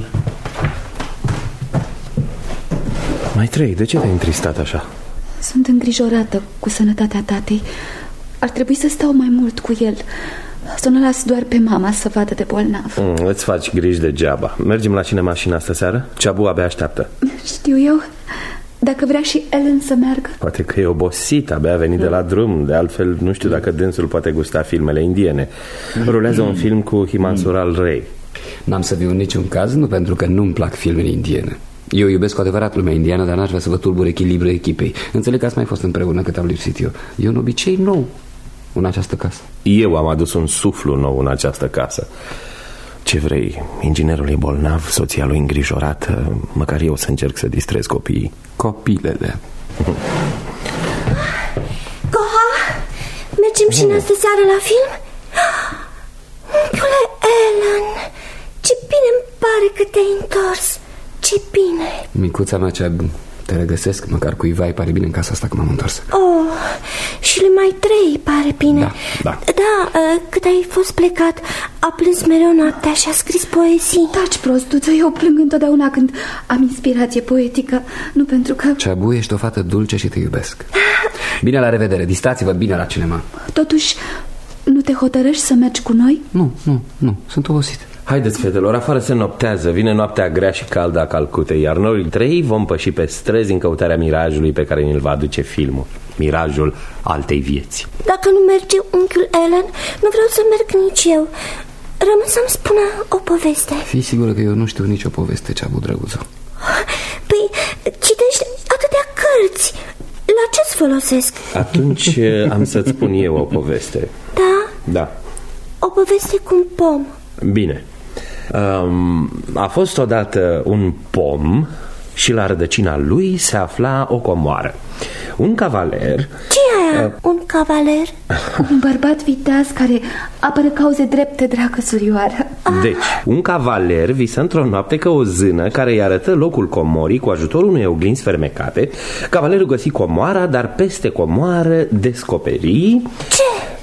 Mai trei, de ce te-ai întristat așa? Sunt îngrijorată cu sănătatea tatei. Ar trebui să stau mai mult cu el. Să nu las doar pe mama să vadă de bolnav. Îți faci griji degeaba. Mergem la cinema și în astă seară? Ceabu abia așteaptă. Știu eu. Dacă vrea și Ellen să meargă. Poate că e obosit, abia a venit de la drum. De altfel, nu știu dacă dânsul poate gusta filmele indiene. Rulează un film cu Himansural Ray. N-am să viu în niciun caz, nu pentru că nu-mi plac filmele indiene. Eu iubesc cu adevărat lumea indiană, dar n-aș vrea să vă tulbur echilibrul echipei. Înțeleg că ați mai fost împreună cât am lipsit eu. E un obicei nou în această casă. Eu am adus un suflu nou în această casă. Ce vrei, inginerul e bolnav, soția lui îngrijorată. Măcar eu să încerc să distrez copiii. Copilele. Coha, mergem și în astă seară la film? Unchiule Ellen, ce bine îmi pare că te-ai întors. Ce bine. Micuța mea cea bună. Te regăsesc, măcar cuiva îi pare bine în casa asta că m-am întors. Oh, și lui mai trei pare bine. Da. Cât ai fost plecat, a plâns mereu noaptea și a scris poezii. Taci, prostuță, eu plâng întotdeauna când am inspirație poetică. Nu pentru că... Ceabu, ești o fată dulce și te iubesc. Bine, la revedere, distrați-vă bine la cinema. Totuși, nu te hotărăști să mergi cu noi? Nu, sunt obosit. Haideți, fetelor, afară se noptează. Vine noaptea grea și caldă a Calcutei, iar noi trei vom păși pe străzi în căutarea mirajului pe care ni-l va aduce filmul. Mirajul altei vieți. Dacă nu merge unchiul Ellen, nu vreau să merg nici eu. Rămân să-mi spună o poveste. Fii sigură că eu nu știu nicio poveste, Ceabu, drăguță. Păi, citești atâtea cărți. La ce-ți folosesc? Atunci am să-ți spun eu o poveste. Da? O poveste cu un pom. Bine. A fost odată un pom și la rădăcina lui se afla o comoară. Un cavaler... Ce-i aia? Un cavaler? Un bărbat viteaz care apără cauze drepte, dragă surioară. Deci, un cavaler visă într-o noapte că o zână care îi arătă locul comorii cu ajutorul unei oglinzi fermecate. Cavalerul găsi comoara, dar peste comoară descoperi... Ce?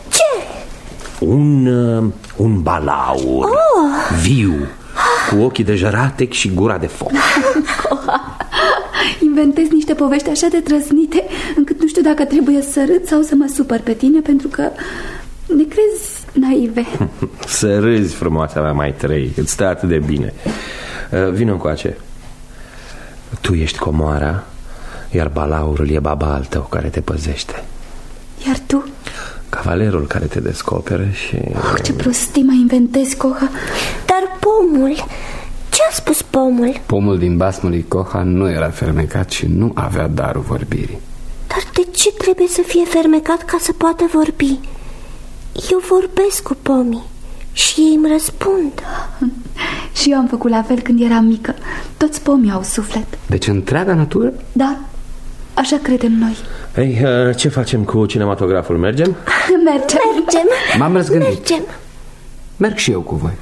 Un balaur viu, cu ochii de jăratec și gura de foc. Inventezi niște povești așa de trăznite încât nu știu dacă trebuie să râd sau să mă supăr pe tine, pentru că ne crezi naive. Să râzi, frumoasa mea, mai trei, îți stă atât de bine. Vino încoace. Tu ești comoara, iar balaurul e baba al tău care te păzește. Iar tu? Cavalerul care te descoperă și... ce prostii mai inventezi, Coha. Dar pomul... Ce-a spus pomul? Pomul din basmul lui Coha nu era fermecat și nu avea darul vorbirii. Dar de ce trebuie să fie fermecat ca să poată vorbi? Eu vorbesc cu pomii și ei îmi răspund. Și eu am făcut la fel când eram mică. Toți pomii au suflet. Deci întreaga natură? Da, așa credem noi. Ei, ce facem cu cinematograful? Mergem? Mergem. M-am răzgândit. Mergem. Merg și eu cu voi.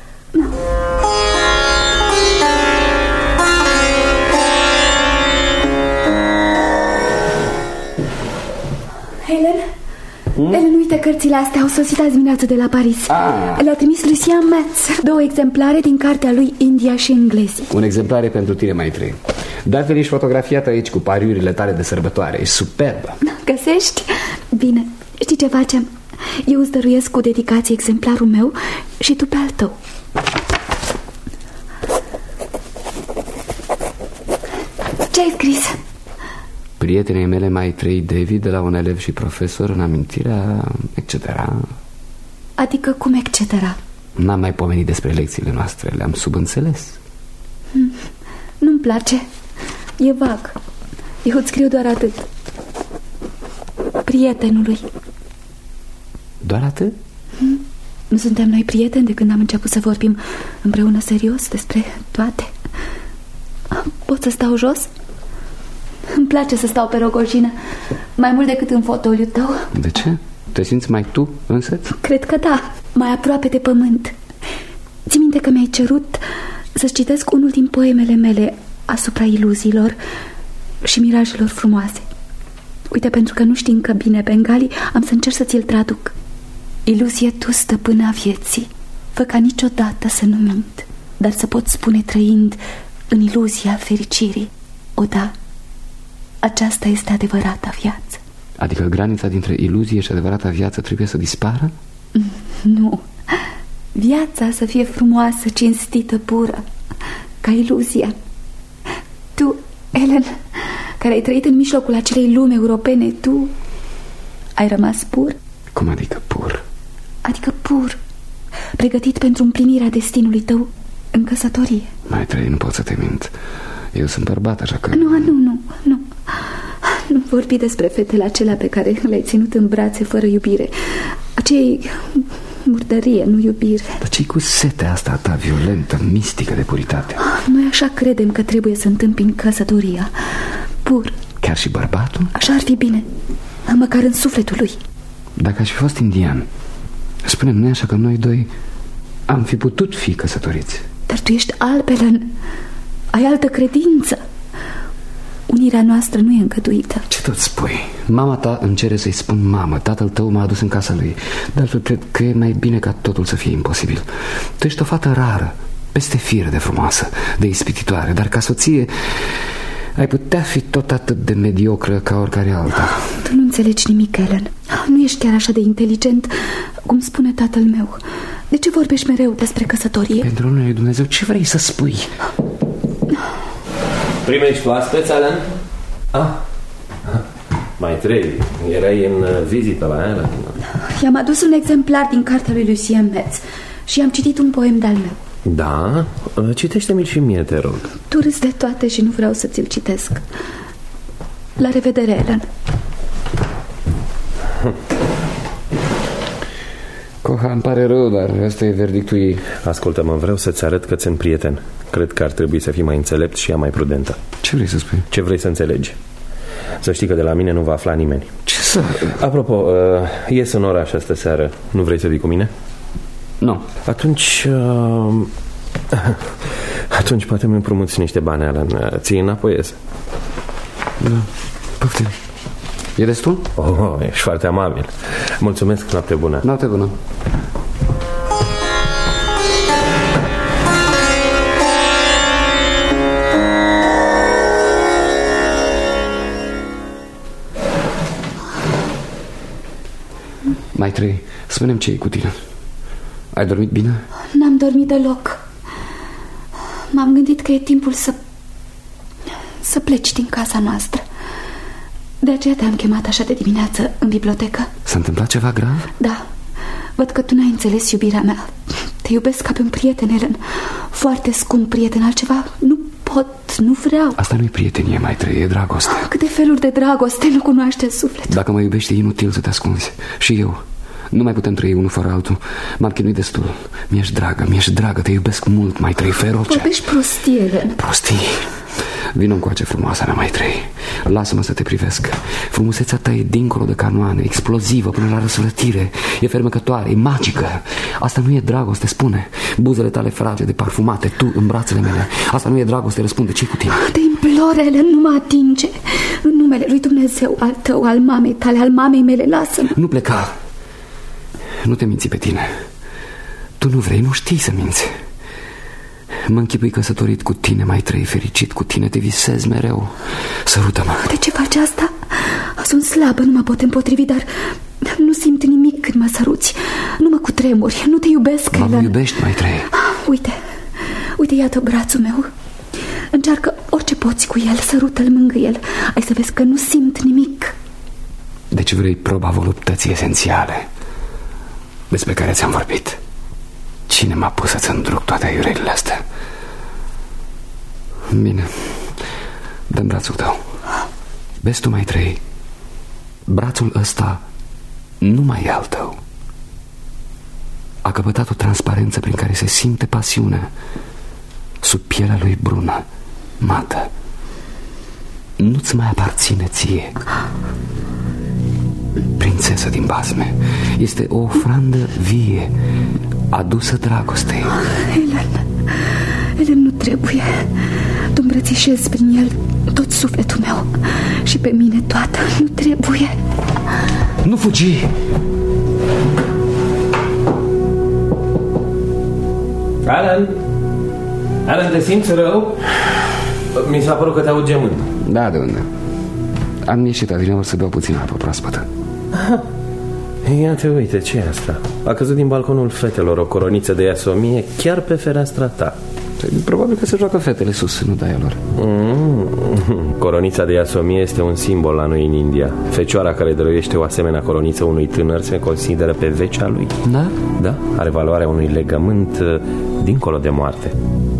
Helen, uite, cărțile astea au sosit azi dimineață de la Paris. Le-a trimis Lucien Metz 2 exemplare din cartea lui India și englezii. Un exemplar e pentru tine, Maitrey. De altfel ești fotografiată aici cu pariurile tale de sărbătoare. E superbă. Găsești? Bine, știi ce facem? Eu îți dăruiesc cu dedicație exemplarul meu și tu pe al tău. Ce ai scris? Prietenii mele Maitrey David, de la un elev și profesor, în amintirea, etc. Adică cum etc? N-am mai pomenit despre lecțiile noastre, le-am subînțeles. Nu-mi place, e vag. Eu îți scriu doar atât. Prietenului. Doar atât? Nu suntem noi prieteni de când am început să vorbim împreună serios despre toate? Pot să stau jos? Îmi place să stau pe rogojină, mai mult decât în fotoliul tău. De ce? Te simți mai tu însăți? Cred că da, mai aproape de pământ. Ți minte că mi-ai cerut să-ți citesc unul din poemele mele asupra iluziilor și mirajelor frumoase. Uite, pentru că nu știi încă bine bengali, am să încerc să ți-l traduc. Iluzie tu, stăpâna vieții, fă ca niciodată să nu mint, dar să pot spune trăind în iluzia fericirii: o, da, aceasta este adevărata viață. Adică granița dintre iluzie și adevărata viață trebuie să dispară? Nu. Viața să fie frumoasă, cinstită, pură, ca iluzia. Tu, Helen, care ai trăit în mijlocul acelei lumi europene, tu ai rămas pur? Cum adică pur? Adică pur, pregătit pentru împlinirea destinului tău în căsătorie. Maitrey, nu pot să te mint. Eu sunt bărbat, așa că... Nu vorbi despre fetele acelea pe care le-ai ținut în brațe fără iubire. Acei murdărie, nu iubire. Dar ce-i cu setea asta ta violentă, mistică de puritate? Noi așa credem că trebuie să întâmpini căsătoria. Pur. Chiar și bărbatul? Așa ar fi bine, măcar în sufletul lui. Dacă aș fi fost indian, spune-mi, nu-i așa că noi doi am fi putut fi căsătoriți? Dar tu ești alb, Helen. Ai altă credință. Unirea noastră nu e încătuită. Ce tot spui? Mama ta îmi cere să-i spun mamă. Tatăl tău m-a adus în casa lui. De altfel, cred că e mai bine ca totul să fie imposibil. Tu ești o fată rară, peste fire de frumoasă, de ispititoare, dar ca soție ai putea fi tot atât de mediocră ca oricare alta. Tu nu înțelegi nimic, Helen. Nu ești chiar așa de inteligent cum spune tatăl meu. De ce vorbești mereu despre căsătorie? Pentru numele Dumnezeu, ce vrei să spui? Primești oaspeți, Alan? Maitrey, erai în vizită la ea? I-am adus un exemplar din cartea lui Lucien Metz și am citit un poem de-al meu. Da? Citește-mi și mie, te rog. Tu râzi de toate și nu vreau să ți-l citesc. La revedere, Helen. Coha, îmi pare rău, dar ăsta e verdictul ei. Ascultă-mă, vreau să-ți arăt că ți-mi prieten. Cred că ar trebui să fii mai înțelept și ea mai prudentă. Ce vrei să spui? Ce vrei să înțelegi? Să știi că de la mine nu va afla nimeni. Ce să... Apropo, ies în oraș astă seară. Nu vrei să vii cu mine? Nu. Atunci poate mi împrumuți niște bani, Alan. Ții înapoiez. Da, poftim. E destul? Ești foarte amabil. Mulțumesc, noapte bună. Noapte bună. Maitrey, spune-mi ce e cu tine. Ai dormit bine? N-am dormit deloc. M-am gândit că e timpul să pleci din casa noastră. De aceea te-am chemat așa de dimineață în bibliotecă. S-a întâmplat ceva grav? Da, văd că tu n-ai înțeles iubirea mea. Te iubesc ca pe un prieten, Helen. Foarte scump prieten, altceva nu pot nu vreau. Asta nu e prietenie, Maitreyi, e dragoste. Câte feluri de dragoste nu cunoaște sufletul. Dacă mă iubești, e inutil să te ascunzi. Și eu. Nu mai putem trăi unul fără altul. M-am chinuit destul. Mi-ești dragă, te iubesc mult, Maitreyi, feroce. Vorbești prostie, Helen. Prostii? Vino încoace, frumoasa mea, Maitreyi. Lasă-mă să te privesc. Frumusețea ta e dincolo de canoane, explozivă până la răsflătire. E fermecătoare, e magică. Asta nu e dragoste, spune. Buzele tale fragede, parfumate, tu în brațele mele. Asta nu e dragoste, răspunde, ce-i cu tine? Te implor, Helen, nu mă atinge. În numele lui Dumnezeu, al tău, al mamei tale, al mamei mele, lasă-mă. Nu pleca. Nu te minți pe tine. Tu nu vrei, nu știi să minți. Mă închipui căsătorit cu tine, Maitreyi, fericit cu tine, te visez mereu. Sărută-mă. De ce faci asta? Sunt slabă, nu mă pot împotrivi, dar nu simt nimic când mă săruți. Nu mă cutremuri, nu te iubesc, Helen. Mă iubești, Maitreyi. Uite, iată brațul meu. Încearcă orice poți cu el, sărută-l, mângâie-l. Ai să vezi că nu simt nimic. Deci vrei proba voluptății esențiale despre care ți-am vorbit. Cine m-a pus să-ți îndruc toate aiurile astea? Bine, dă-mi brațul tău. Vezi tu, Maitreyi, brațul ăsta nu mai e al tău. A căpătat o transparență prin care se simte pasiunea sub pielea lui brună, mată. Nu-ți mai aparține ție. Prințesă din basme. Este o ofrandă vie adusă dragostei. Helen, nu trebuie. Tu îmbrățișezi prin el tot sufletul meu și pe mine toată. Nu trebuie. Nu fugi. Alan, te simți rău? Mi s-a părut că te aud gemând. Da, de unde? Am ieșit adineauri să beau puțin apă proaspătă. Iată, uite, ce e asta? A căzut din balconul fetelor o coroniță de iasomie chiar pe fereastra ta. Probabil că se joacă fetele sus, nu dai lor. Coronița de iasomie este un simbol la noi în India. Fecioara care dăruiește o asemenea coroniță unui tânăr se consideră pe vecea lui. Da? Da, are valoarea unui legământ dincolo de moarte.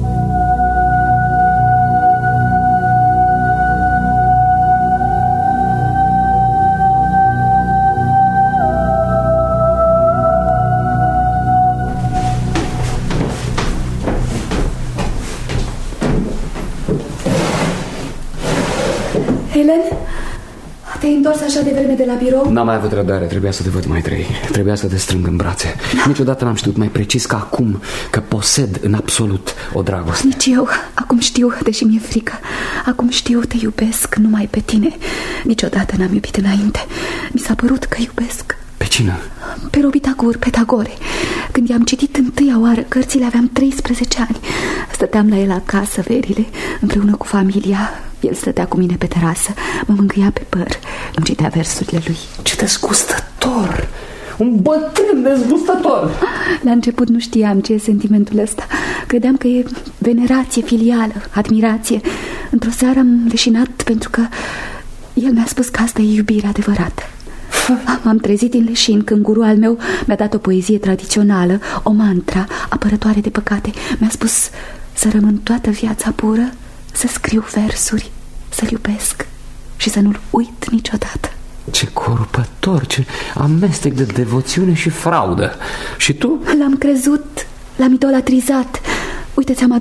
Helen, te-ai întors așa de vreme de la birou? N-am mai avut răbdare, trebuia să te văd, Maitreyi. Trebuia să te strâng în brațe. Niciodată n-am știut mai precis ca acum că posed în absolut o dragoste. Nici eu, acum știu, deși mi-e frică. Acum știu, te iubesc numai pe tine. Niciodată n-am iubit înainte. Mi s-a părut că iubesc. Pe cine? Pe Robitagur, pe Tagore. Când i-am citit întâia oară cărțile, aveam 13 ani. Stăteam la el acasă verile, împreună cu familia. El stătea cu mine pe terasă, mă mângâia pe păr, îmi citea versurile lui. Ce dezgustător! Un bătrân dezgustător! La început nu știam ce e sentimentul ăsta. Credeam că e venerație filială, admirație. Într-o seară am leșinat pentru că el mi-a spus că asta e iubire adevărată. M-am trezit în leșin când guru al meu mi-a dat o poezie tradițională, o mantra apărătoare de păcate. Mi-a spus să rămân toată viața pură, să scriu versuri, să-l iubesc și să nu-l uit niciodată. Ce corupător, ce amestec de devoțiune și fraudă. Și tu? L-am crezut, l-am idolatrizat. Uite, ți-am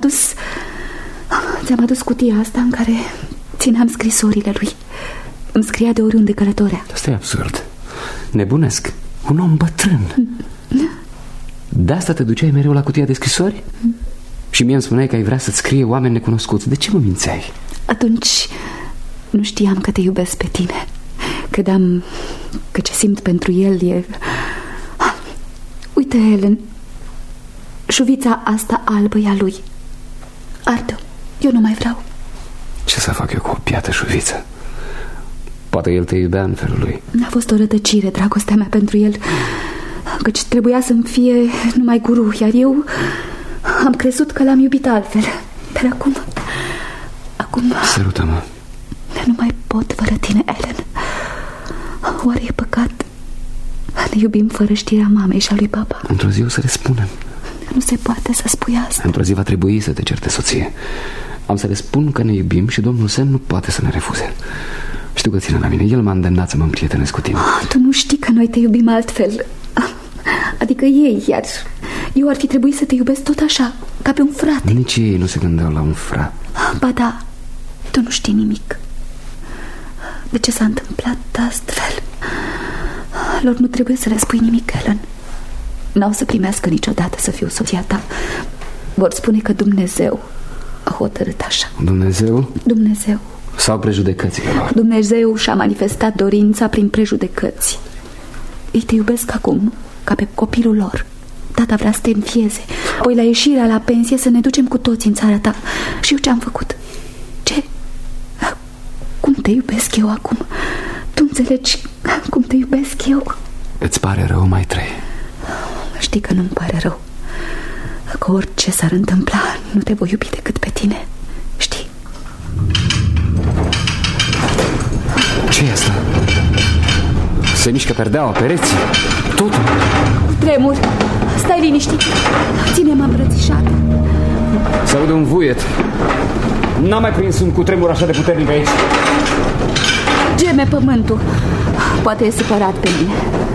adus cutia asta în care țineam scrisorile lui. Îmi scria de oriunde călătorea. Asta e absurd. Nebunesc. Un om bătrân. De asta te duceai mereu la cutia de scrisori? Și mie îmi spuneai că ai vrea să-ți scrie oameni necunoscuți. De ce mă mințeai? Atunci nu știam că te iubesc pe tine. Credeam că ce simt pentru el e... Uite, Helen, șuvița asta albă e a lui. Ardă, eu nu mai vreau. Ce să fac eu cu o piată șuviță? Poate el te iubea în felul lui. A fost o rătăcire dragostea mea pentru el, căci trebuia să-mi fie numai guru, iar eu am crezut că l-am iubit altfel. Dar acum... Sărută-mă. Nu mai pot fără tine, Ellen. Oare e păcat? Ne iubim fără știrea mamei și a lui papa. Într-o zi o să le spunem. Nu se poate să spui asta. Într-o zi va trebui să te certe soție. Am să le spun că ne iubim și domnul Sen nu poate să ne refuze. Știu că ține la mine. El m-a îndemnat să mă împrietenesc cu tine. Tu nu știi că noi te iubim altfel. Adică ei, iar eu ar fi trebuit să te iubesc tot așa, ca pe un frate. Nici ei nu se gândeau la un frate. Ba da, tu nu știi nimic. De ce s-a întâmplat astfel? Lor nu trebuie să le spui nimic, Ellen. N-au să primească niciodată să fiu soția ta. Vor spune că Dumnezeu a hotărât așa. Dumnezeu? Dumnezeu. Sau prejudecățile lor? Dumnezeu și-a manifestat dorința prin prejudecăți. Ei te iubesc acum ca pe copilul lor. Tata vrea să te înfieze. Apoi la ieșirea la pensie să ne ducem cu toți în țara ta. Și eu ce-am făcut? Ce? Cum te iubesc eu acum? Tu înțelegi cum te iubesc eu? Îți pare rău, Maitrey? Știi că nu-mi pare rău. Că orice s-ar întâmpla, nu te voi iubi decât pe tine. Știi? Ce e asta? Se mișcă perdeaua, pereții, totul. Tremur. Stai liniștit. Ține-mă îmbrățișat. Se aude un vuiet. N-am mai prins un cutremur așa de puternic aici. Geme pământul. Poate e supărat pe mine.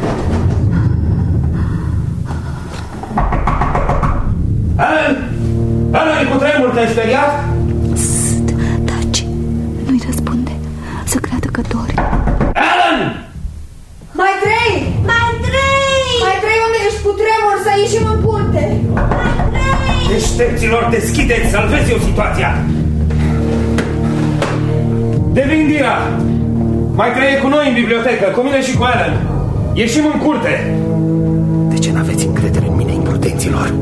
Alan! Alan, e cutremur, te-ai speriat? Taci. Nu-i răspunde. Să creadă că dori. Alan! Maitrey! Maitrey, unde ești? Cutremur, să ieșim în punte! Deștepților, deschideți, salvezi eu situația! Devin Dira! Maitrey e cu noi în bibliotecă, cu mine și cu Alan. Ieșim în curte! De ce n-aveți încredere în mine, imprudenților?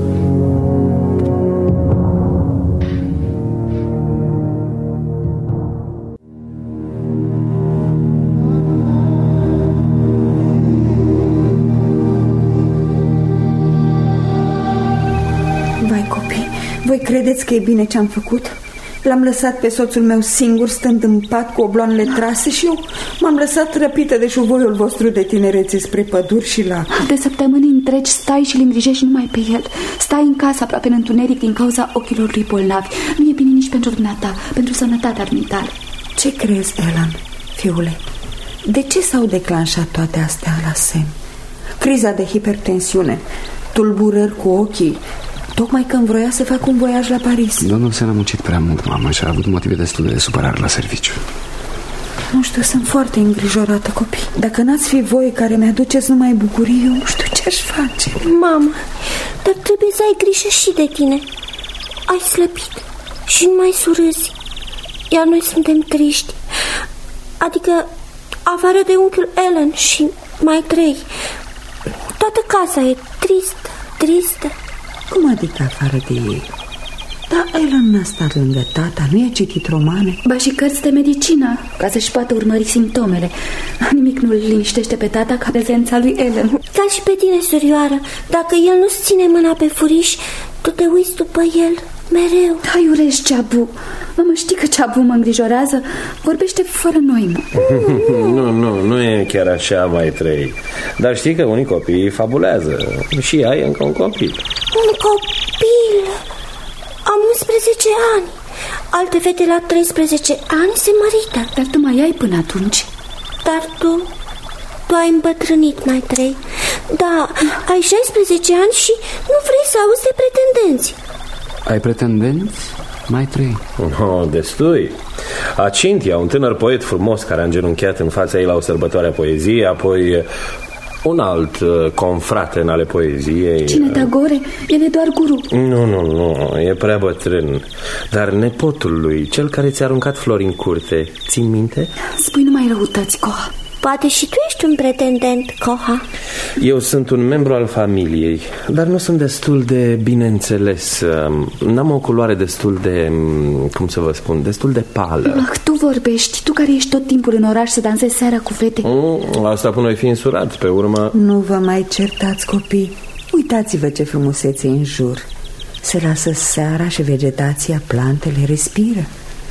Voi credeți că e bine ce am făcut? L-am lăsat pe soțul meu singur, stând în pat cu obloanele trase, și eu m-am lăsat răpită de șuvoiul vostru de tinerețe spre păduri și lac. De săptămâni întregi stai și îl îngrijești numai pe el. Stai în casă aproape în întuneric din cauza ochilor lui bolnavi. Nu e bine nici pentru dumneata, pentru sănătatea dumitale. Ce crezi, Ellen, fiule? De ce s-au declanșat toate astea la Sen? Criza de hipertensiune, tulburări cu ochii, tocmai când vroia să facă un voiaj la Paris. Domnul Sen a muncit prea mult, mama, și a avut motive destul de supărare la serviciu. Nu știu, sunt foarte îngrijorată, copii. Dacă n-ați fi voi care mi-aduceți numai bucurii, eu nu știu ce-aș face. Mama, dar trebuie să ai grijă și de tine. Ai slăbit și nu mai surâzi. Iar noi suntem triști. Adică, afară de unchiul Ellen și Maitrey, toată casa e tristă. Cum adică afară de ei? Da, Ellen n-a stat lângă tata, nu i-a citit romane. Ba și cărți de medicină, ca să-și poată urmări simptomele. Nimic nu-l liniștește pe tata ca prezența lui Ellen. Ca și pe tine, surioară. Dacă el nu-ți ține mâna pe furiș, tu te uiți după el mereu. Hai, urești, Ceabu. Mama, știi că Ceabu mă îngrijorează? Vorbește fără noi, mă. Nu e chiar așa, Maitrey. Dar știi că unii copii fabulează. Și ai încă un copil. Un copil? Am 11 ani. Alte fete la 13 ani se mărită. Dar tu mai ai până atunci. Dar tu ai îmbătrânit, Maitrey. Da, ai 16 ani și nu vrei să auzi de pretendenți. Ai pretendenți, Maitrey? Destui. Acintia, un tânăr poet frumos care a îngenunchiat în fața ei la o sărbătoare a poeziei, apoi un alt confrate în ale poeziei. Cine, Tagore? El e doar guru. Nu, e prea bătrân. Dar nepotul lui, cel care ți-a aruncat flori în curte, țin minte? Spui numai răutăți, Coha. Poate și tu ești un pretendent, Coha. Eu sunt un membru al familiei, dar nu sunt destul de bineînțeles. N-am o culoare destul de, cum să vă spun, destul de pală. Tu vorbești, tu care ești tot timpul în oraș să dansezi seara cu fete. Asta până ai fi însurat, pe urmă. Nu vă mai certați, copii. Uitați-vă ce frumusețe în jur. Se lasă seara și vegetația, plantele respiră.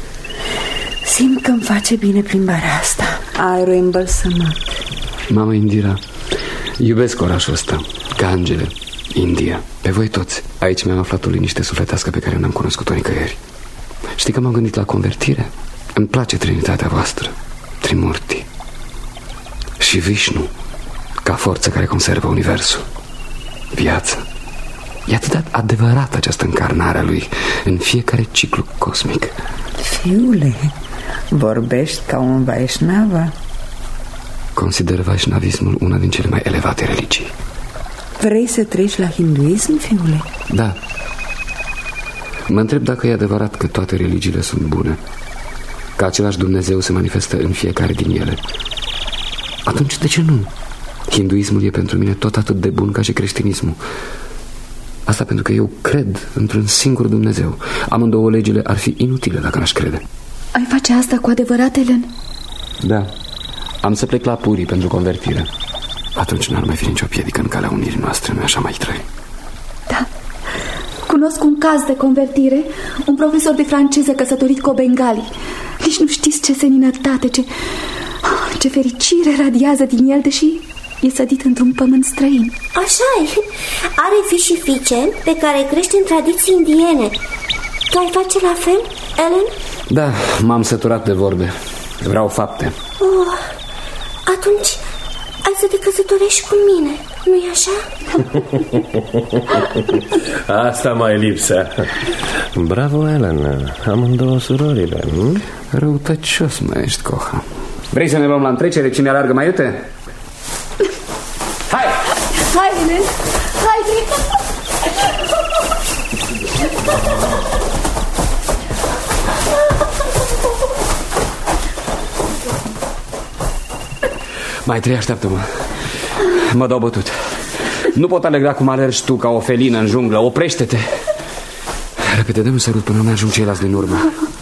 Simt că îmi face bine plimbarea asta. Aerul e îmbălsămat. Mama Indira, iubesc orașul ăsta, ca angele, India, pe voi toți. Aici mi-am aflat o liniște sufletească pe care n-am cunoscut-o nicăieri. Știi că m-am gândit la convertire? Îmi place trinitatea voastră, Trimurti și Vishnu, ca forță care conservă universul, viața. E atât de adevărată această încarnare a lui în fiecare ciclu cosmic. Fiule, vorbești ca un Vaishnava? Consider Vaishnavismul una din cele mai elevate religii. Vrei să treci la hinduism, fiule? Da. Mă întreb dacă e adevărat că toate religiile sunt bune, că același Dumnezeu se manifestă în fiecare din ele. Atunci de ce nu? Hinduismul e pentru mine tot atât de bun ca și creștinismul. Asta pentru că eu cred într-un singur Dumnezeu. Amândouă legile ar fi inutile dacă n-aș crede. Ai face asta cu adevărat, Ellen? Da. Am să plec la Puri pentru convertire. Atunci n-ar mai fi nicio piedică în calea unirii noastre, nu-i așa, Maitreyi? Da. Cunosc un caz de convertire. Un profesor de franceză căsătorit cu o bengali. Nici nu știți ce seninătate, ce fericire radiază din el, deși e sădit într-un pământ străin. Așa-i. Are fi și fiice pe care crește în tradiții indiene. Tu ai face la fel, Ellen? Da, m-am săturat de vorbe. Vreau fapte. Atunci ai să te căsătorești cu mine, nu-i așa? Asta mai lipsea. Bravo, Ellen. Amândouă surorile, nu? Răutăcios mai ești, Coha. Vrei să ne luăm la întrecere? Cine alargă mai iute? Hai! Hai, Ellen! Hai! Maitreyi, așteaptă-mă. Mă dau bătut. Nu pot alerga cum alergi tu, ca o felină în junglă. Oprește-te. Repede, dă-mi un sărut până nu ajung ceilalți din urmă.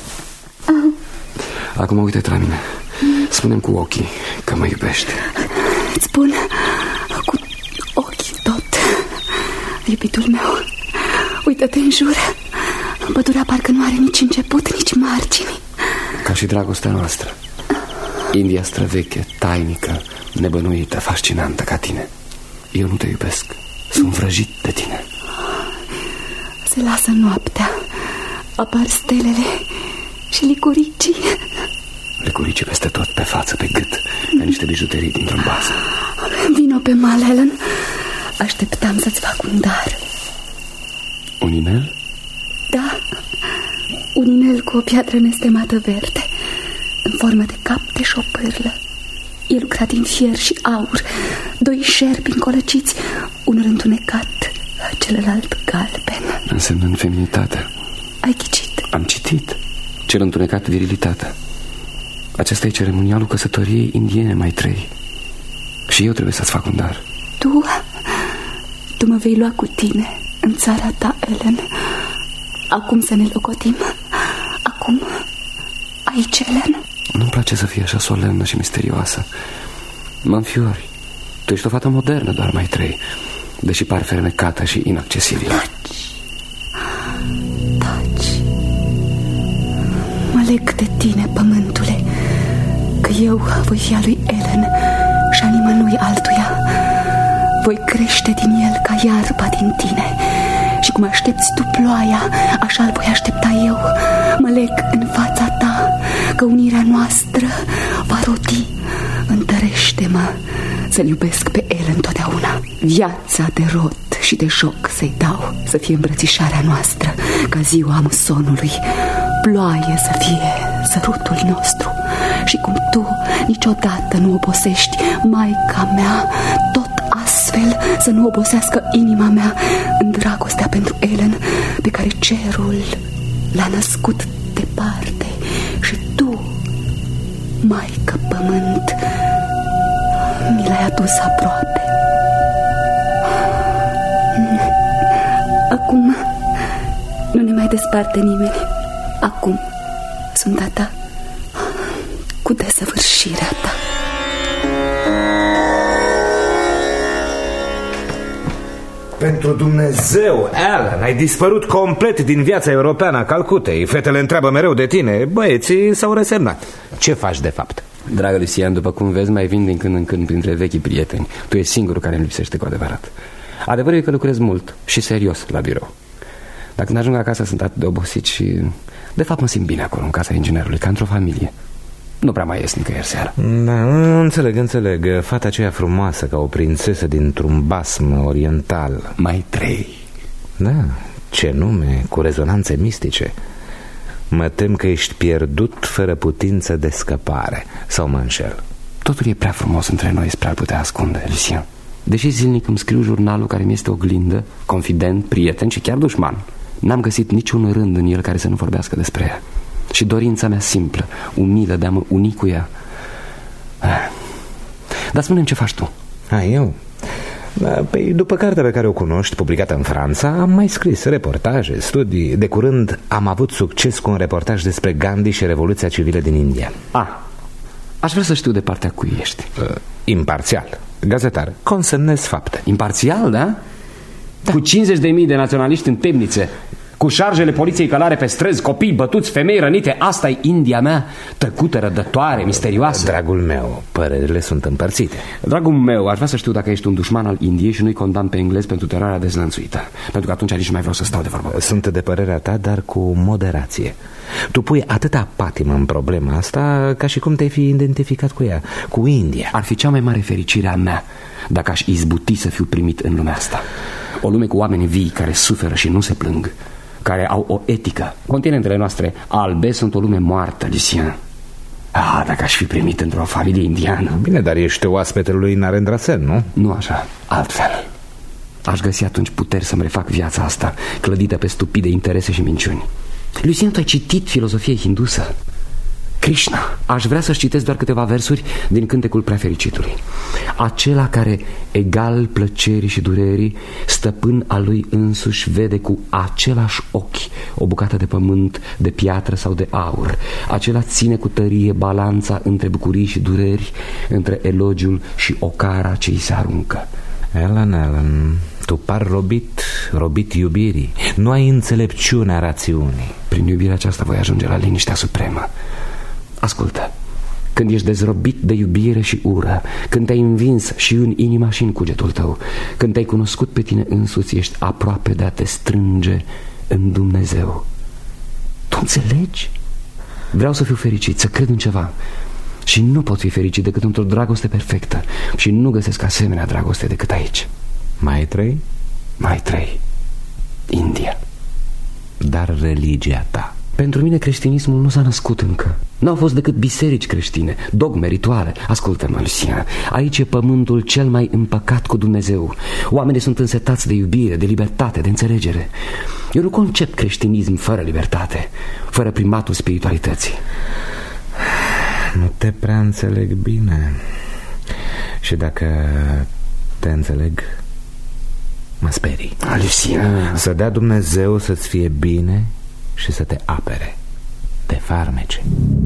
Acum uite-te la mine. Spune-mi cu ochii că mă iubești. Îți spun cu ochii tot. Iubitul meu, uită-te în jur. Pădurea parcă nu are nici început, nici margini. Ca și dragostea noastră. India străveche, tainică, nebănuită, fascinantă ca tine. Eu nu te iubesc. Sunt vrăjit de tine. Se lasă noaptea. Apar stelele și licuricii. Licuricii peste tot, pe față, pe gât, ca niște bijuterii dintr-un vas. Vino pe mal, Ellen. Așteptam să-ți fac un dar. Un inel? Da, un inel cu o piatră nestemată verde, în formă de cap de șopârlă. E lucrat din fier și aur. 2 șerpi încolăciți, unul întunecat, celălalt galben. Însemnând feminitate. Ai ghicit? Am citit. Cel întunecat, virilitatea. Acesta e ceremonialul căsătoriei indiene, Maitreyi. Și eu trebuie să-ți fac un dar. Tu mă vei lua cu tine în țara ta, Ellen. Acum să ne locotim. Acum, aici, Ellen. Nu-mi place să fie așa solemnă și misterioasă. Mă înfiori. Tu ești o fată modernă, doar, Maitreyi, deși par fermecată și inaccesibilă. Taci. Mă leg de tine, pământule, că eu voi fi a lui Ellen și a nimănui altuia. Voi crește din el ca iarba din tine. Și cum aștepți tu ploaia, așa-l voi aștepta eu. Mă leg în fața ta, că unirea noastră va rodi. Întărește-mă să-l iubesc pe el întotdeauna. Viața de rod și de joc să-i dau, să fie îmbrățișarea noastră, ca ziua musonului. Ploaie să fie sărutul nostru. Și cum tu niciodată nu obosești, Maica mea, tot astfel să nu obosească inima mea în dragostea pentru Ellen, pe care cerul l-a născut departe. Și tu, Maică Pământ, mi l-ai adus aproape. Acum nu ne mai desparte nimeni. Acum sunt a ta, cu desăvârșirea ta. Pentru Dumnezeu, Ellen, ai dispărut complet din viața europeană a Calcutei. Fetele întreabă mereu de tine. Băieții s-au resemnat. Ce faci de fapt? Dragă Lucian, după cum vezi, mai vin din când în când printre vechii prieteni. Tu ești singurul care îmi lipsește cu adevărat. Adevărul e că lucrez mult și serios la birou. Dar când ajung acasă sunt atât de obosit și de fapt mă simt bine acolo, în casa inginerului, ca într-o familie. Nu prea mai ies nicăieri seara. Da, înțeleg. Fata aceea frumoasă, ca o prințesă dintr-un basm oriental. Maitreyi. Da, ce nume, cu rezonanțe mistice. Mă tem că ești pierdut fără putință de scăpare. Sau mă înșel? Totul e prea frumos între noi spre a putea ascunde, Lucien. Deși zilnic îmi scriu jurnalul care mi este oglindă, confident, prieten și chiar dușman, n-am găsit niciun rând în el care să nu vorbească despre ea. Și dorința mea simplă, umilă de a mă uni cu ea. Dar spune-mi ce faci tu. Eu? Păi, după cartea pe care o cunoști, publicată în Franța, am mai scris reportaje, studii. De curând am avut succes cu un reportaj despre Gandhi și Revoluția Civilă din India. Aș vrea să știu de partea cui ești. Imparțial, gazetar, consemnez fapte. Imparțial, da? Cu 50.000 de naționaliști în temnițe, cu șarjele poliției călare pe străzi, copii bătuți, femei rănite. Asta e India mea, tăcută, rădătoare, misterioasă. Dragul meu, părerile sunt împărțite. Dragul meu, aș vrea să știu dacă ești un dușman al Indiei și nu-i condamn pe englez pentru teroarea dezlănțuită. Pentru că atunci nici nu mai vreau să stau de vorbă. Sunt de părerea ta, dar cu moderație. Tu pui atâta patimă în problema asta ca și cum te-ai fi identificat cu ea, cu India. Ar fi cea mai mare fericire a mea dacă aș izbuti să fiu primit în lumea asta. O lume cu oameni vii care suferă și nu se plâng, care au o etică. Continentele noastre albe sunt o lume moartă, Lucien. Dacă aș fi primit într-o familie indiană. Bine, dar ești oaspetele lui Narendra Sen, nu? Nu așa, altfel. Aș găsi atunci puteri să-mi refac viața asta, clădită pe stupide interese și minciuni. Lucien, tu ai citit filozofie hindusă? Krishna. Aș vrea să-și citesc doar câteva versuri din Cântecul Preafericitului. Acela care, egal plăcerii și durerii, stăpân al lui însuși, vede cu același ochi o bucată de pământ, de piatră sau de aur. Acela ține cu tărie balanța între bucurii și dureri, între elogiul și ocara ce îi se aruncă. Ellen, tu pari robit iubirii. Nu ai înțelepciunea rațiunii. Prin iubirea aceasta voi ajunge la liniștea supremă. Ascultă, când ești dezrobit de iubire și ură, când te-ai învins și în inima și în cugetul tău, când te-ai cunoscut pe tine însuți, ești aproape de a te strânge în Dumnezeu. Tu înțelegi? Vreau să fiu fericit, să cred în ceva. Și nu pot fi fericit decât într-o dragoste perfectă. Și nu găsesc asemenea dragoste decât aici. Maitreyi? Maitreyi, India. Dar religia ta? Pentru mine creștinismul nu s-a născut încă. N-au fost decât biserici creștine, dogme, rituale. Ascultă-mă, Lucien, aici e pământul cel mai împăcat cu Dumnezeu. Oamenii sunt însetați de iubire, de libertate, de înțelegere. Eu nu concep creștinism fără libertate, fără primatul spiritualității. Nu te prea înțeleg bine. Și dacă te înțeleg, mă sperii. Lucien, să dea Dumnezeu să-ți fie bine și să te apere de farmece.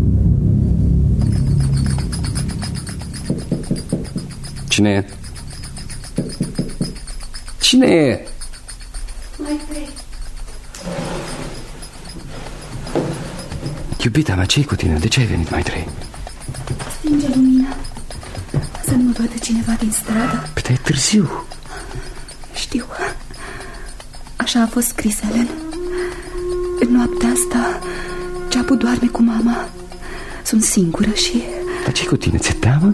Cine e? Cine e? Maitreyi. Iubita mea, ce-i cu tine? De ce ai venit, Maitreyi? Stinge lumina, să nu mă vadă cineva din stradă. Păi e târziu. Știu. Așa a fost scris, Ellen. În noaptea asta Ceapu doarme cu mama. Sunt singură și... Dar ce-i cu tine? Ți-e teamă?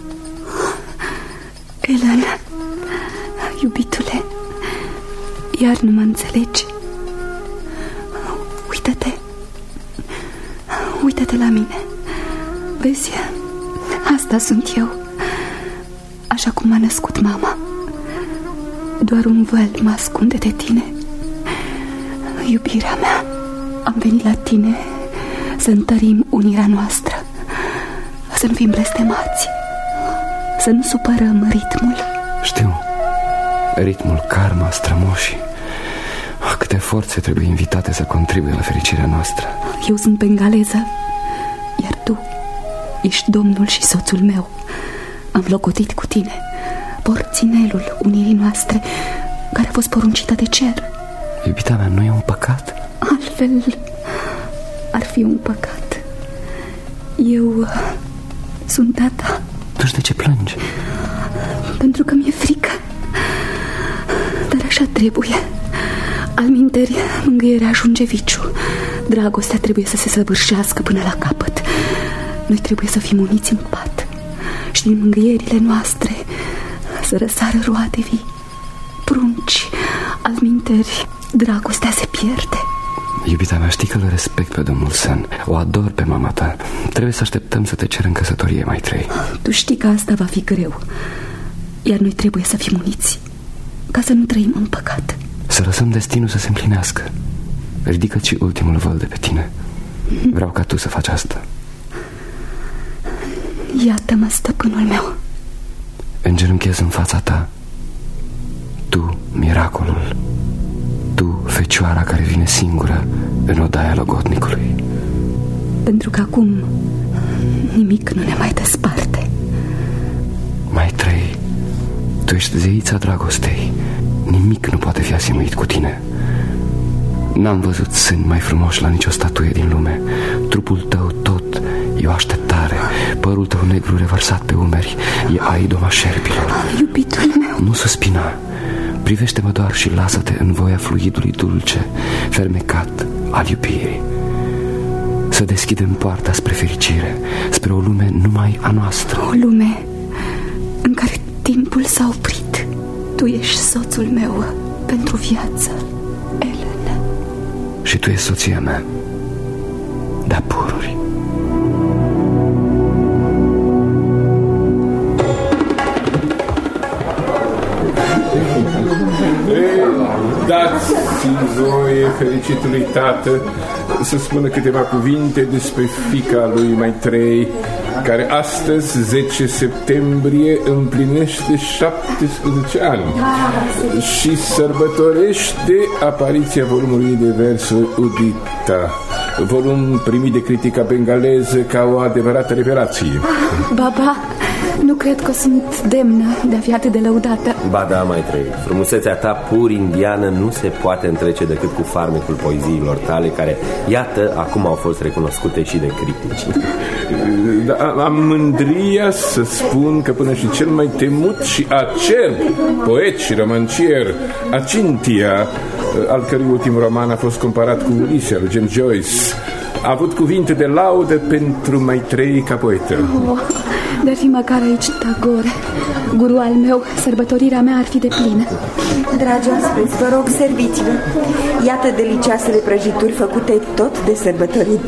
Ellen, iubitule, iar nu mă înțelegi. Uită-te. Uită-te la mine. Vezi, asta sunt eu. Așa cum m-a născut mama. Doar un văl mă ascunde de tine. Iubirea mea, am venit la tine să întărim unirea noastră, să nu fim blestemați, să nu supărăm ritmul. Știu, ritmul, karma, strămoșii. Câte forțe trebuie invitate să contribuie la fericirea noastră. Eu sunt bengaleză, iar tu ești domnul și soțul meu. Am locotit cu tine porținelul unirii noastre, care a fost poruncită de cer. Iubita mea, nu e un păcat? Altfel ar fi un păcat. Eu sunt tata. Tu de ce plângi? Pentru că mi-e frică. Dar așa trebuie. Alminteri, mângâierea ajunge viciu. Dragostea trebuie să se săvârșească până la capăt. Noi trebuie să fim uniți în pat și din mângâierile noastre să răsară roade vii. Prunci, alminteri, dragostea se pierde. Iubita mea, știi că îl respect pe domnul Sen. O ador pe mama ta. Trebuie să așteptăm să te cer în căsătorie, Maitrei. Tu știi că asta va fi greu, iar noi trebuie să fim uniți, ca să nu trăim în păcat. Să lăsăm destinul să se împlinească. Ridică-ți și ultimul văl de pe tine. Vreau ca tu să faci asta. Iată-mă, stăpânul meu. Îngenunchez în fața ta. Tu, miracolul. Tu, fecioara care vine singură în odaia logotnicului. Pentru că acum nimic nu ne mai desparte. Maitrei, tu ești zeița dragostei. Nimic nu poate fi asemuit cu tine. N-am văzut sâni mai frumoși la nicio statuie din lume. Trupul tău tot e o așteptare. Părul tău negru revărsat pe umeri e aidoma șerpilor. Iubitul meu, nu suspina. Privește-mă doar și lasă-te în voia fluidului dulce, fermecat al iubirii. Să deschidem poarta spre fericire, spre o lume numai a noastră. O lume în care timpul s-a oprit. Tu ești soțul meu pentru viață, Ellen. Și tu ești soția mea, de-a pururi. Dați-mi voie, fericitului tată, să spună câteva cuvinte despre fiica lui Maitrei, care astăzi, 10 septembrie, împlinește 17 ani și sărbătorește apariția volumului de versuri Udita, volum primit de critica bengaleză ca o adevărată revelație. Baba, nu cred că sunt demnă de a fi atât de lăudată. Ba da, Maitrei, frumusețea ta pur indiană nu se poate întrece decât cu farmecul poeziilor tale, care, iată, acum au fost recunoscute și de critici. Da, am mândria să spun că până și cel mai temut și acerb poet și romancier, Acintia, al cărui ultim roman a fost comparat cu Ulise al lui James Joyce, a avut cuvinte de laudă pentru Maitrei ca poetă. De-ar fi măcar aici Tagore, guru al meu, sărbătorirea mea ar fi de plină. Dragi oaspeți, vă rog, serviți-vă. Iată delicioasele prăjituri făcute tot de sărbătorită.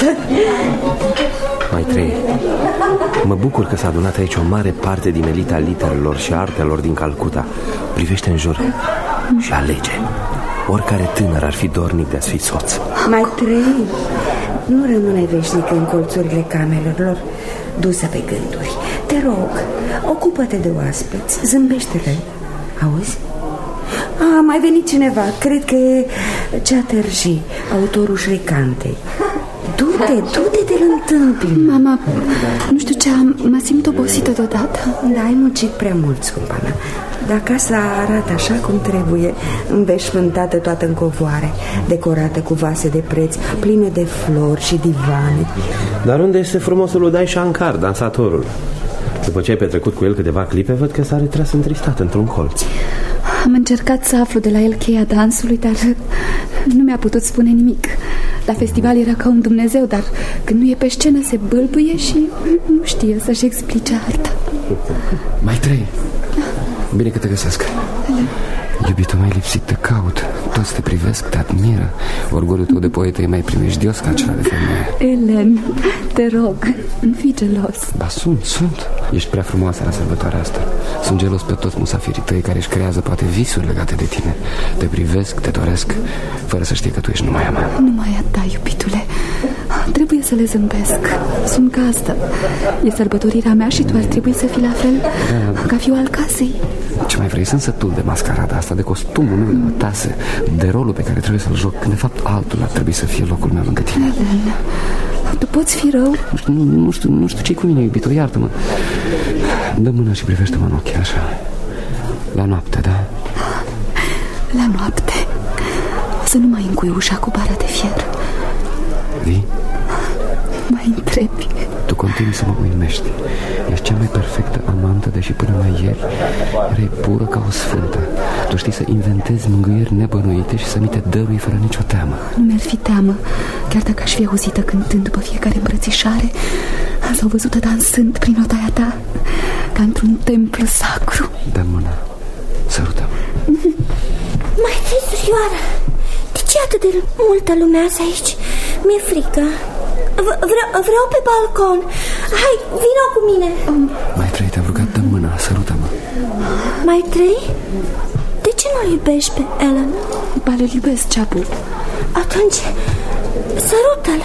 Maitrei, mă bucur că s-a adunat aici o mare parte din elita literelor și artelor din Calcuta. Privește în jur și alege. Oricare tânăr ar fi dornic de a-ți fi soț. Maitrei, nu rămâne veșnic în colțurile camerelor, dusă pe gânduri. Te rog, ocupă-te de oaspeți, zâmbește-le. Auzi? A mai venit cineva, cred că e Chatterjee, autorul Șricantei. Du-te de-l întâmpini. Mama, nu știu ce am, mă simt obosită deodată. Da, ai muncit prea mult, scumpa mea. Dar casa arată așa cum trebuie, înveșmântată toată în covoare, decorată cu vase de preț, pline de flori și divane. Dar unde este frumosul Uday Shankar, dansatorul? După ce ai petrecut cu el câteva clipe, văd că s-a retras întristat într-un colț. Am încercat să aflu de la el cheia dansului, dar nu mi-a putut spune nimic. La festival era ca un Dumnezeu, dar când nu e pe scenă se bâlbâie și nu știe să-și explice arta. Maitrei, bine că te găsesc. Iubitul mai lipsit te caut. Toți te privesc, te admiră. Orgoliul tău de poetă e mai primejdios ca acela de femeie. Ellen, te rog, nu fi gelos. Ba sunt. Ești prea frumoasă la sărbătoarea asta. Sunt gelos pe toți musafirii tăi care își creează poate visuri legate de tine. Te privesc, te doresc, fără să știe că tu ești numai a mea. Numai a ta, iubitule. Trebuie să le zâmbesc. Sunt gazdă. E sărbătorirea mea și tu ar trebui să fii la fel ca fiul al casei. Ce mai vrei? Sunt sătul de mascarada asta, de costumul meu de mătase, de rolul pe care trebuie să-l joc, când de fapt altul ar trebui să fie locul meu lângă tine. Ellen, tu poți fi rău? Nu știu ce-i cu mine, iubito, iartă-mă. Dă mâna și privește-mă în ochi, așa. La noapte, da? La noapte. Să nu mai încui ușa cu bara de fier. Vii? mai întrebi? Tu continui să mă uimești. Ești cea mai perfectă amantă, deși până mai ieri erai pură ca o sfântă. Tu știi să inventezi mângâieri nebănuite și să mi te dărui fără nicio teamă. Nu mi-ar fi teamă, chiar dacă aș fi auzită cântând după fiecare îmbrățișare sau văzută dansând prin odaia ta, ca într-un templu sacru. Dă mâna, sărută-mă. Mai fi, surioară, de ce atât de multă lumează aici? Mi-e frică. Vreau pe balcon. Hai, vino cu mine. Mai trei, te-am rugat, dă mâna, sărută-mă. Mai trei? De ce nu-l iubești pe Ellen? Ba, îl iubesc, Ceabu. Atunci, sărută-l.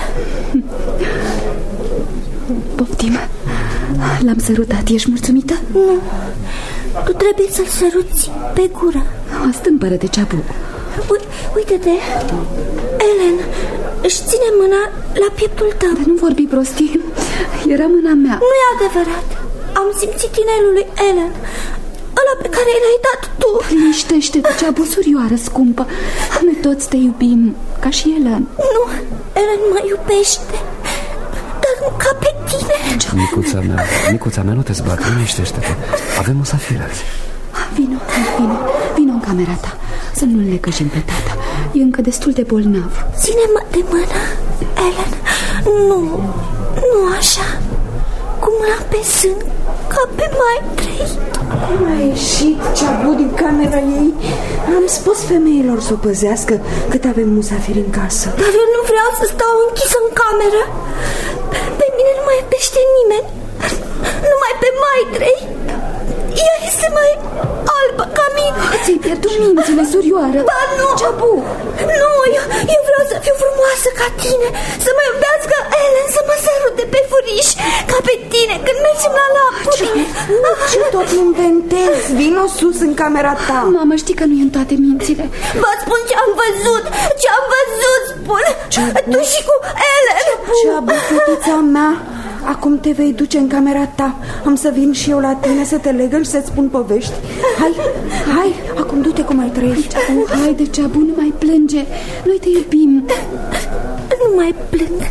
Poftim. L-am sărutat, ești mulțumită? Nu, tu trebuie să-l săruți pe gură. Stâmpără-te, Ceabu. Uite-te, Ellen își ține mâna la pieptul tău. Dar nu vorbi prostii, era mâna mea. Nu e adevărat. Am simțit inelul lui Ellen, ăla pe care l-ai dat tu. Liniștește-te, Ceabu, surioară scumpă. Noi toți te iubim, ca și Ellen. Nu, Ellen mă iubește, dar nu ca pe tine. Micuța mea, nu te zbat, liniștește-te. Avem o safiră azi. Vino în camera ta. Să nu-l necăjim pe tata. E încă destul de bolnav. Ține-mă de mână, Ellen. Nu așa. Cu mâna pe sân, ca pe mai trei. Cum a ieșit Ceabu din camera ei? Am spus femeilor să o păzească cât avem musafiri în casă. Dar eu nu vreau să stau închisă în cameră. Pe mine nu mai iubește nimeni. Numai pe mai trei. Ea este mai albă ca mine. Ți-ai pierdut mințile, surioară. Ba nu. Ceabu. Nu, eu vreau să fiu frumoasă ca tine. Să mă iubească Ellen, să mă sărute pe furiș ca pe tine când mergem la lapturi. Ce tot inventezi? Vino sus în camera ta. Mamă, știi că nu e în toate mințile. Vă spun ce am văzut. Ce am văzut, spun. Tu și cu Ellen. Ceabu, fetița mea, acum te vei duce în camera ta. Am să vin și eu la tine să te legăm și să-ți spun povești. Hai, acum du-te cum ai trăiești. Haide, Ceabu, nu mai plânge. Noi te iubim. Nu mai plâng.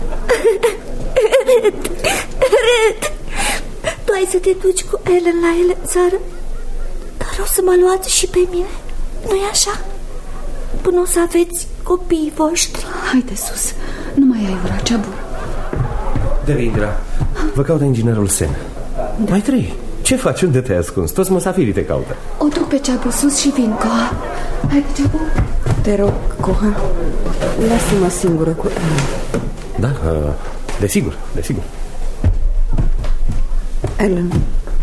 Râd. Tu ai să te duci cu Ellen la ele în țară, dar o să mă luați și pe mine, nu-i așa? Până o să aveți copiii voștri. Haide sus, nu mai ai ura, Ceabu. Derindra, vă caută inginerul Sen. Mai trei. Ce faci? Unde te-ai ascuns? Toți musafirii te caută. O duc pe Ceabu sus și vin, Coha. Haide, Ceabu. Te rog, Coha, lasă-mă singură cu Ellen. Da, desigur. Ellen,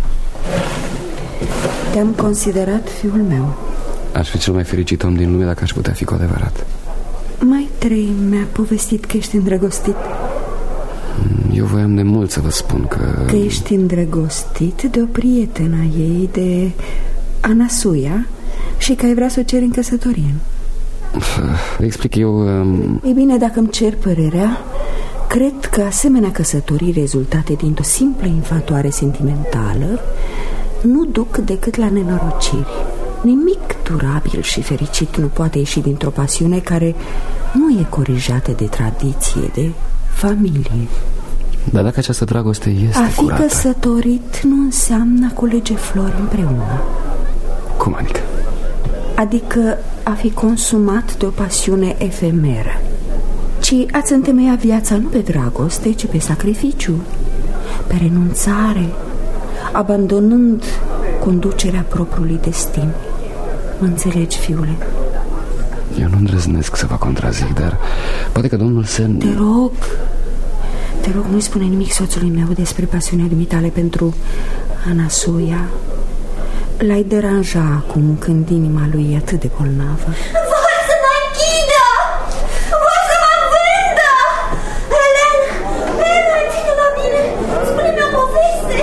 te-am considerat fiul meu. Aș fi cel mai fericit om din lume dacă aș putea fi cu adevărat. Mai trei mi-a povestit că ești îndrăgostit. Eu voiam de mult să vă spun că ești îndrăgostit de o prietenă a ei, de Anasuia, și că ai vrea să o ceri în căsătorie. Explic eu... Ei bine, dacă îmi cer părerea, cred că asemenea căsătorii rezultate dintr-o simplă infatuare sentimentală nu duc decât la nenorociri. Nimic durabil și fericit nu poate ieși dintr-o pasiune care nu e corijată de tradiție, de familie. Dar dacă această dragoste este a fi curată... căsătorit nu înseamnă a culege flori împreună. Cum adică? Adică a fi consumat de o pasiune efemeră, ci ați întemeia viața nu pe dragoste, ci pe sacrificiu, pe renunțare, abandonând conducerea propriului destin. Mă înțelegi, fiule? Eu nu îndrăznesc să vă contrazic, dar poate că domnul Sen... Te rog, nu-i spune nimic soțului meu despre pasiunea dumitale pentru Anasuia. L-ai deranja acum când inima lui e atât de bolnavă. Vor să mă închidă! Vor să mă vândă! Ellen, ține la mine! Spune-mi o poveste!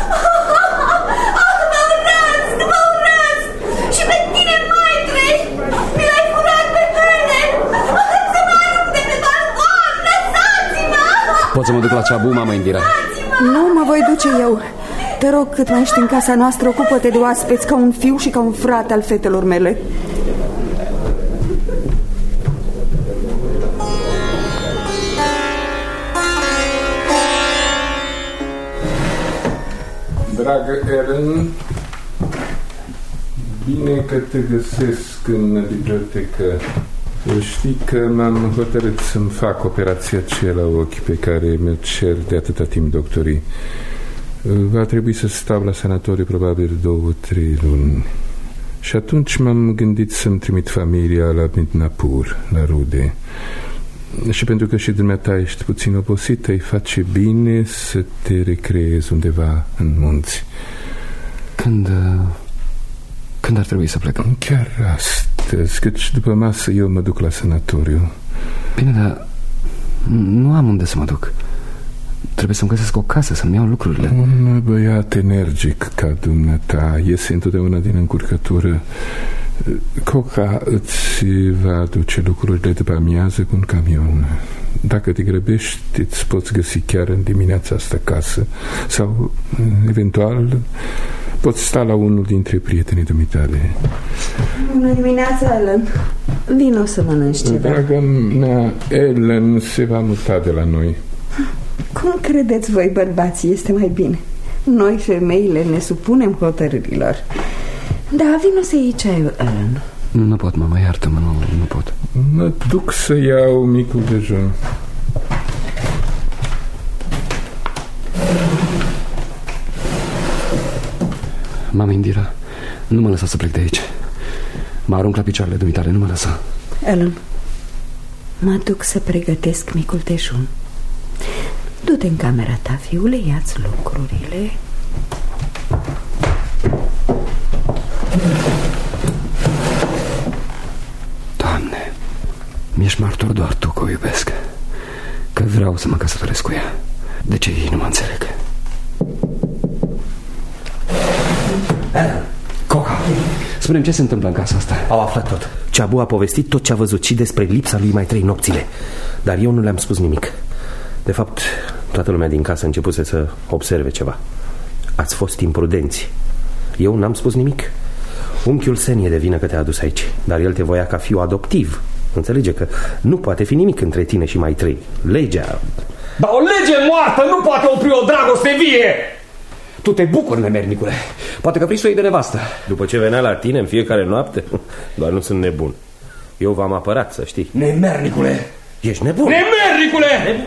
Mă urăsc! Și pe tine, mai trei! Mi l-ai furat pe Ellen! Să mă arunc de pe balcon! Lăsați-mă! Pot să mă duc la Ceabu, mamă Indira? Nu, mă voi duce eu. Te rog, cât mai ești în casa noastră, ocupă-te de oaspeți ca un fiu și ca un frate al fetelor mele. Dragă Ellen, bine că te găsesc în bibliotecă. Știi că m-am hotărât să-mi fac operația aceea la ochi pe care mi-o cer de atâta timp doctorii. Va trebui să stau la sanatoriu probabil 2-3 luni. Și atunci m-am gândit să-mi trimit familia la Midnapur, la rude. Și pentru că și dumneata ești puțin obosit, îi face bine să te recreezi undeva în munți. Când ar trebui să plecăm? Chiar astăzi, căci după masă eu mă duc la sanatoriu. Bine, dar nu am unde să mă duc. Trebuie să-mi găsesc o casă, să-mi iau lucrurile. Un băiat energic ca dumneata iese întotdeauna din încurcătură. Coca îți va aduce lucrurile după amiază cu un camion. Dacă te grăbești, îți poți găsi chiar în dimineața asta casă. Sau, eventual, poți sta la unul dintre prietenii dumitale. Bună dimineața, Ellen. Vino să mănânci ceva. Draga mea, Ellen se va muta de la noi. Cum credeți voi, bărbații, este mai bine? Noi, femeile, ne supunem hotărârilor. Da, vino să iei ceaiul, Ellen. Nu pot, mama, iartă-mă, nu pot. Mă duc să iau micul dejun. Mama Indira, nu mă lăsa să plec de aici. Mă arunc la picioarele dumitale, nu mă lăsa. Ellen, mă duc să pregătesc micul dejun. Du-te în camera ta, fiule, ia-ți lucrurile. Doamne, mi-ești martor doar Tu că o iubesc, că vreau să mă căsătoresc cu ea. De ce ei nu mă înțeleg? Coca, spune-mi ce se întâmplă în casa asta. Au aflat tot. Ceabu a povestit tot ce a văzut și despre lipsa lui mai 3 nopțile. Dar eu nu le-am spus nimic. De fapt, toată lumea din casă începuse să observe ceva. Ați fost imprudenți. Eu n-am spus nimic. Unchiul Sen e de vină că te-a adus aici, dar el te voia ca fiu adoptiv. Înțelege că nu poate fi nimic între tine și mai 3. Legea... Dar o lege moartă nu poate opri o dragoste vie! Tu te bucuri, nemernicule. Poate că vrei să o iei de nevastă. După ce venea la tine în fiecare noapte? Doar nu sunt nebun. Eu v-am apărat, să știi. Nemernicule! Ești nebun! Nemernicule!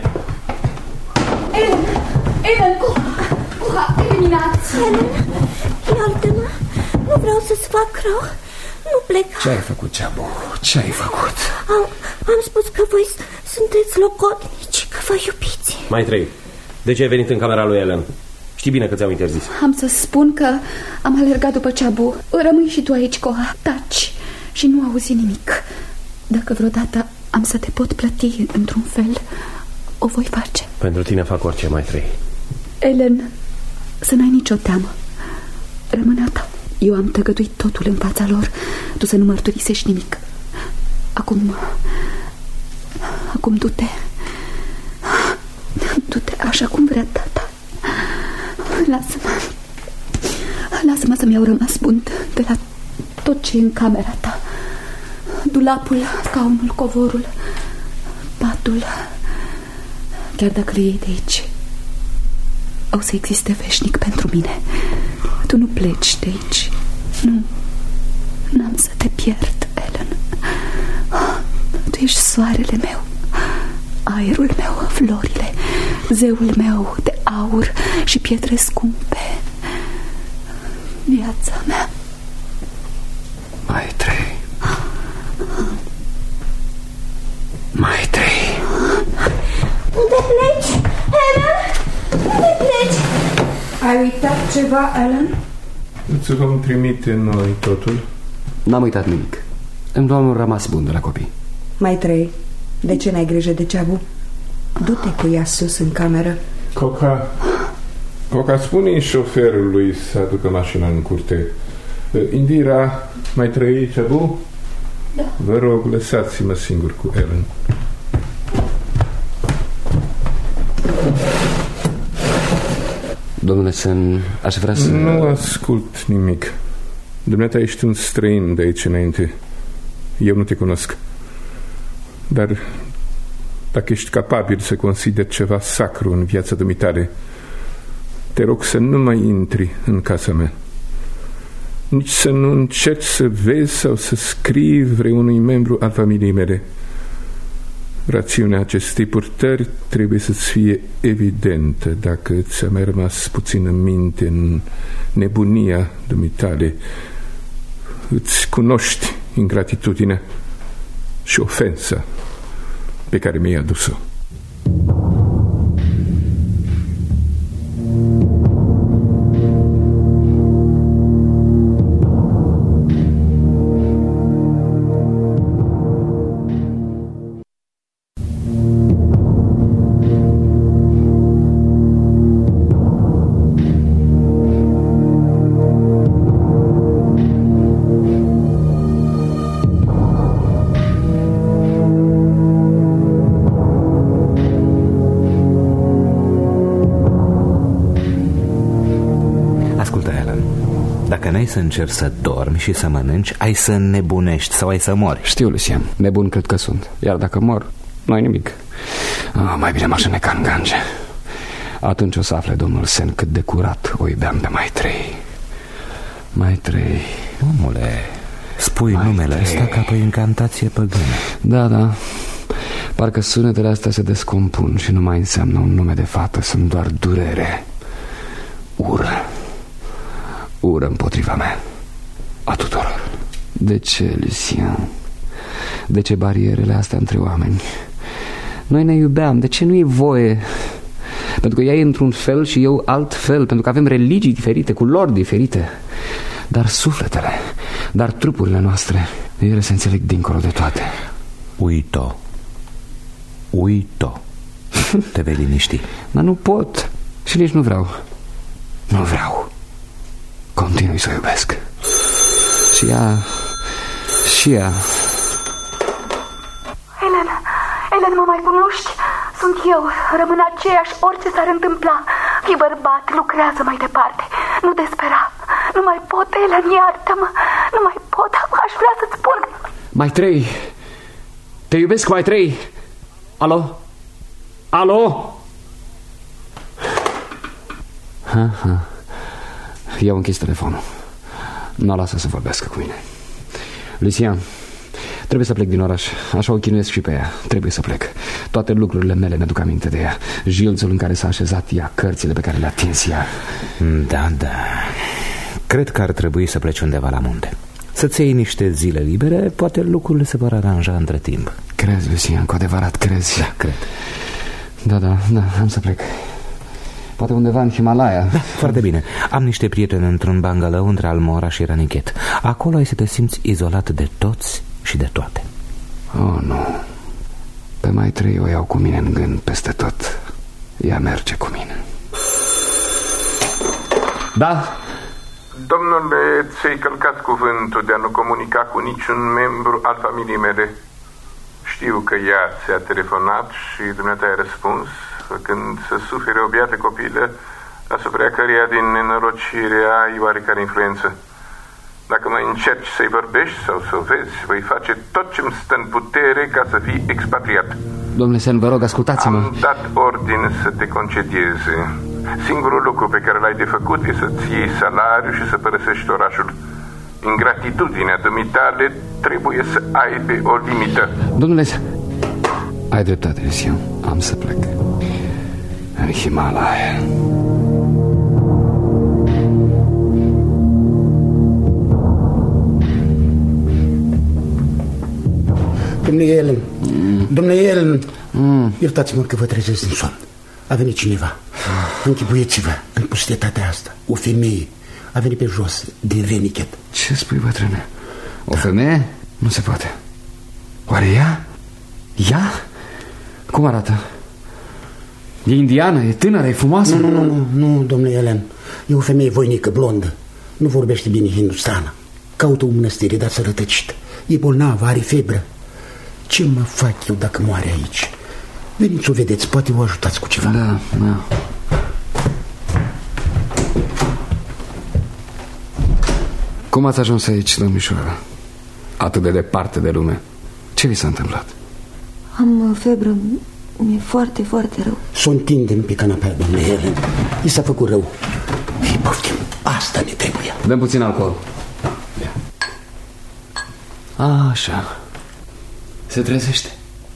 Ellen, Coca, eliminați! Ellen, iartă-mă, nu vreau să-ți fac rău. Nu pleca. Ce ai făcut, Ceabu? Ce ai făcut? Am spus că voi sunteți logodnici, că vă iubiți. Mai 3. De ce ai venit în camera lui Ellen? Știi bine că ți-au interzis. Am să spun că am alergat după Ceabu. Rămâi și tu aici, Coha. Taci și nu auzi nimic. Dacă vreodată am să te pot plăti într-un fel, o voi face. Pentru tine fac orice, mai 3. Ellen, să n-ai nicio teamă. Rămâne a ta. Eu am tăgăduit totul în fața lor. Tu să nu mărturisești nimic. Acum du-te. Du-te așa cum vrea tata. Lasă-mă să-mi iau rămas bun de la tot ce e în camera ta. Dulapul, scaunul, covorul, patul. Chiar dacă le iei de aici, o să existe veșnic pentru mine. Tu nu pleci de aici. Nu, n-am să te pierd, Ellen. Tu ești soarele meu, aerul meu, florile, zeul meu de aur și pietre scumpe, viața mea. Mai 3. Mai 3. Unde pleci, Ellen? Unde pleci? Ai uitat ceva, Ellen? Îți vom trimite noi totul. N-am uitat nimic. Îmi luam un rămas bun de la copii. Mai 3. De ce n-ai grijă de Ceabu? Du-te cu ea sus în cameră. Coca, spune șoferului să aducă mașina în curte. Indira, mai 3, Ceabu? Da. Vă rog, lăsați-mă singur cu Ellen. Domnule Sen, aș vrea să... Nu ascult nimic. Dumneata ești un străin de aici înainte. Eu nu te cunosc. Dar dacă ești capabil să consideri ceva sacru în viața dumitale, te rog să nu mai intri în casa mea. Nici să nu încerci să vezi sau să scrii vreunui membru al familiei mele. Rațiunea acestei purtări trebuie să-ți fie evidentă dacă ți-a mai rămas puțin în minte în nebunia dumitale. Îți cunoști ingratitudinea și ofensa pe care mi-ai adus-o. Să încerci să dormi și să mănânci, ai să nebunești sau ai să mori. Știu, Lucien, nebun cred că sunt. Iar dacă mor, nu-i nimic. Mai bine m-aș îneca în gange. Atunci o să afle domnul Sen cât de curat o iubeam pe Maitrei. Maitrei. Omule, spui numele ăsta ca pe incantație păgână. Da. Parcă sunetele astea se descompun și nu mai înseamnă un nume de fată. Sunt doar durere, ură împotriva mea, a tuturor. De ce, Lucien? De ce barierele astea între oameni? Noi ne iubeam, de ce nu e voie? Pentru că ea e într-un fel și eu alt fel, pentru că avem religii diferite, culori diferite. Dar sufletele, dar trupurile noastre, ele se înțeleg dincolo de toate. Uito. Te vei liniști. Dar nu pot și nici nu vreau. Nu vreau. Continui să o iubesc. Și ea. Elen, mă mai cunoști? Sunt eu, rămân aceeași orice s-ar întâmpla. Fii bărbat, lucrează mai departe. Nu despera. Nu mai pot, Elen, iartă-mă. Nu mai pot, aș vrea să-ți spun. Maitrei, te iubesc, Maitrei. Alo? I-au închis telefonul. Nu o lasă să vorbească cu mine. Lucien, trebuie să plec din oraș. Așa o chinuiesc și pe ea. Trebuie să plec. Toate lucrurile mele mi-aduc aminte de ea. Jilțul în care s-a așezat ea, cărțile pe care le-a atins ea. Da. Cred că ar trebui să pleci undeva la munte. Să-ți iei niște zile libere. Poate lucrurile se vor aranja între timp. Crezi, Lucien? Cu adevărat crezi? Da, cred. Da, am să plec. Poate undeva în Himalaya. Da, foarte bine. Am niște prieteni într-un bungalow între Almora și Ranichet. Acolo ai să te simți izolat de toți și de toate. Oh, nu. Pe Maitrei o iau cu mine în gând peste tot. Ea merge cu mine. Da? Domnule, ți-ai călcat cuvântul de a nu comunica cu niciun membru al familiei mele. Știu că ea ți-a telefonat și dumneata ai răspuns, făcând să sufere o biată copilă asupra căreia din nenorocire ai oarecare influență. Dacă mai încerci să-i vorbești sau să o vezi, voi face tot ce-mi stă în putere ca să fii expatriat. Domnule Sen, vă rog, ascultați-mă. Am dat ordine să te concedieze. Singurul lucru pe care l-ai de făcut e să-ți iei salariu și să părăsești orașul. Ingratitudinea dumitale trebuie să aibă o limită. Domnule, ai dreptate, Lucien. Am să plec în Himalaya. Domnule Elen, iertați-mă că vă trezesc din somn. A venit cineva. Închipuieți-vă în pustietatea asta. O femeie a venit pe jos din Ranichet. Ce spui, bătrâne? O femeie? Nu se poate. Oare ea? Ea? Cum arată? E indiană, e tânără, e frumoasă? Nu, domnule Elen. E o femeie voinică, blondă. Nu vorbește bine hindustană. Caută o mănăstire, dar s-a rătăcit. E bolnavă, are febră. Ce mă fac eu dacă moare aici? Veniți să o vedeți, poate vă ajutați cu ceva. Da. Cum ați ajuns aici, domnișoară? Atât de departe de lume. Ce vi s-a întâmplat? Am febră. Mi-e foarte, foarte rău. S-o întindem pe canapea, domnule Helen. I s-a făcut rău. Ei, poftim, asta ne trebuie. Dăm puțin alcool. Așa. Se trezește.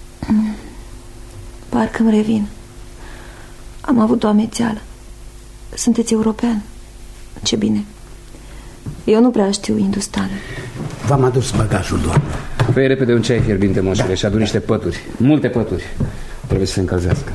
Parcă-mi revin. Am avut o amețeală. Sunteți european? Ce bine. Eu nu prea știu hindustană. V-am adus bagajul, doamnă. Fă repede un ceai fierbinte, moșule, și adu niște pături. Multe pături. Trebuie să se încălzească.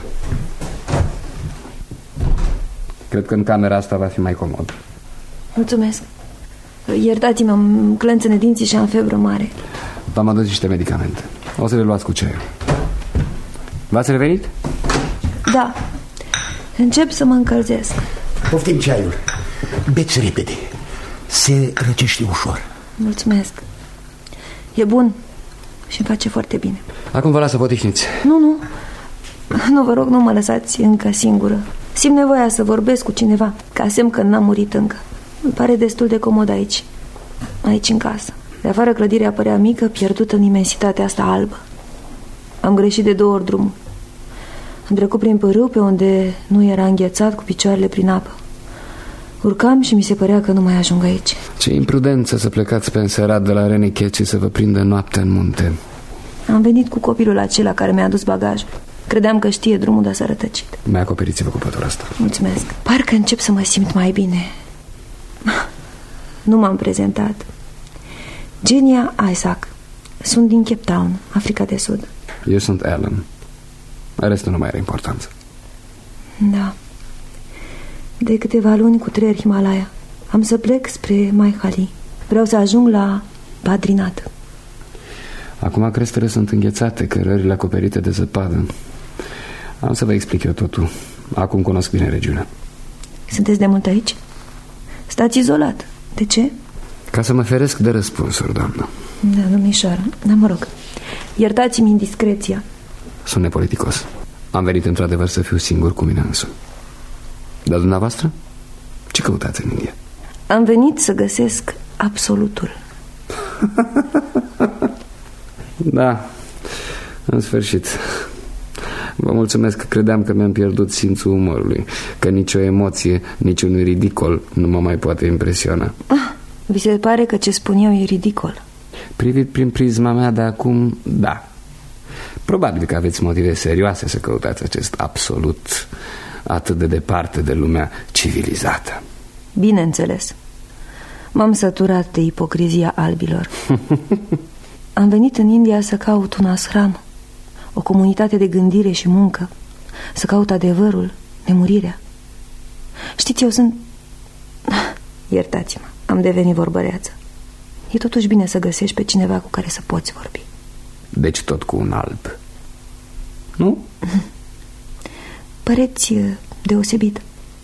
Cred că în camera asta va fi mai comod. Mulțumesc. Iertați-mă, îmi clănțăne dinții și am febră mare. V-am adus niște medicamente. O să le luați cu ceaiul. V-ați revenit? Da. Încep să mă încălzesc. Poftim ceaiul. Beți repede. Se răcește ușor. Mulțumesc. E bun și îmi face foarte bine. Acum vă las să vă odihniți. Nu, vă rog, nu mă lăsați încă singură. Simt nevoia să vorbesc cu cineva, ca semn că n-am murit încă. Îmi pare destul de comod aici în casă. De afară clădirea părea mică, pierdută în imensitatea asta albă. Am greșit de 2 ori drumul. Am trecut prin pârâu pe unde nu era înghețat, cu picioarele prin apă. Urcam și mi se părea că nu mai ajung aici. Ce imprudență să plecați pe înserat de la Renichet și să vă prindă noaptea în munte. Am venit cu copilul acela care mi-a adus bagajul. Credeam că știe drumul, dar s-a rătăcit. Mai acoperiți-vă cu pătura asta. Mulțumesc. Parcă încep să mă simt mai bine. Nu m-am prezentat. Genia Isaac. Sunt din Cape Town, Africa de Sud. Eu sunt Alan. Restul nu mai are importanță. Da. De câteva luni cu 3 Himalaya. Am să plec spre Maihali. Vreau să ajung la Badrinath. Acum crestele sunt înghețate, cărările acoperite de zăpadă. Am să vă explic eu totul. Acum cunosc bine regiunea. Sunteți de mult aici? Stați izolat. De ce? Ca să mă feresc de răspunsuri, doamnă. Da, domnișoară. Da, mă rog. Iertați-mi indiscreția. Sunt nepoliticos. Am venit într-adevăr să fiu singur cu mine însumi. Dar dumneavoastră? Ce căutați în India? Am venit să găsesc absolutul. Da, în sfârșit. Vă mulțumesc că credeam că mi-am pierdut simțul umorului, că nicio emoție, niciun ridicol nu mă mai poate impresiona. Vi se pare că ce spun eu e ridicol? Privit prin prisma mea de acum, da. Probabil că aveți motive serioase să căutați acest absolut atât de departe de lumea civilizată. Bineînțeles. M-am săturat de ipocrizia albilor. Am venit în India să caut un ashram, o comunitate de gândire și muncă, să caut adevărul, nemurirea. Știți, eu sunt... Iertați-mă, am devenit vorbăreață. E totuși bine să găsești pe cineva cu care să poți vorbi. Deci tot cu un alb, nu? Păreți deosebit.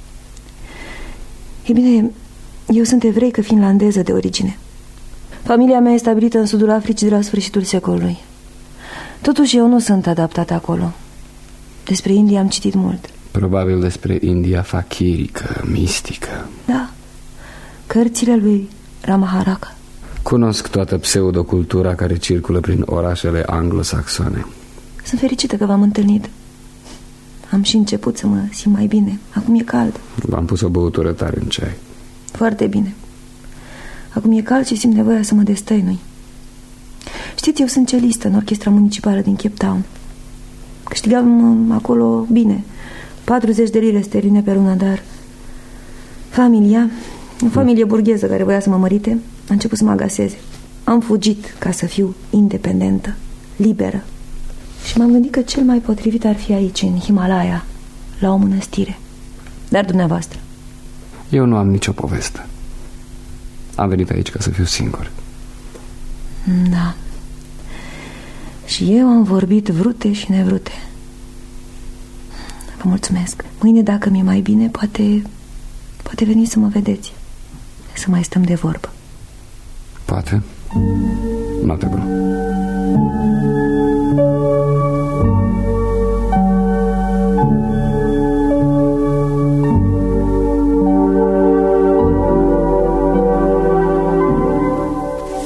E bine, eu sunt evreică finlandeză de origine. Familia mea e stabilită în sudul Africii de la sfârșitul secolului. Totuși eu nu sunt adaptată acolo. Despre India am citit mult. Probabil despre India fakirică, mistică. Da, cărțile lui Ramaharaka. Cunosc toată pseudocultura care circulă prin orașele anglosaxone. Sunt fericită că v-am întâlnit. Am și început să mă simt mai bine. Acum e cald. V-am pus o băutură tare în ceai. Foarte bine. Acum e cald și simt nevoia să mă destăinui. Știți, eu sunt celistă în orchestra municipală din Cape Town. Câștigam acolo bine, 40 de lire sterline pe lună, dar familia, o familie burgheză care voia să mă mărite, a început să mă agaseze. Am fugit ca să fiu independentă, liberă. Și m-am gândit că cel mai potrivit ar fi aici, în Himalaya, la o mănăstire. Dar dumneavoastră? Eu nu am nicio poveste. Am venit aici ca să fiu singur. Da. Și eu am vorbit vrute și nevrute. Vă mulțumesc. Mâine, dacă mi-e mai bine, poate veni să mă vedeți. Să mai stăm de vorbă. Poate. Noapte bună.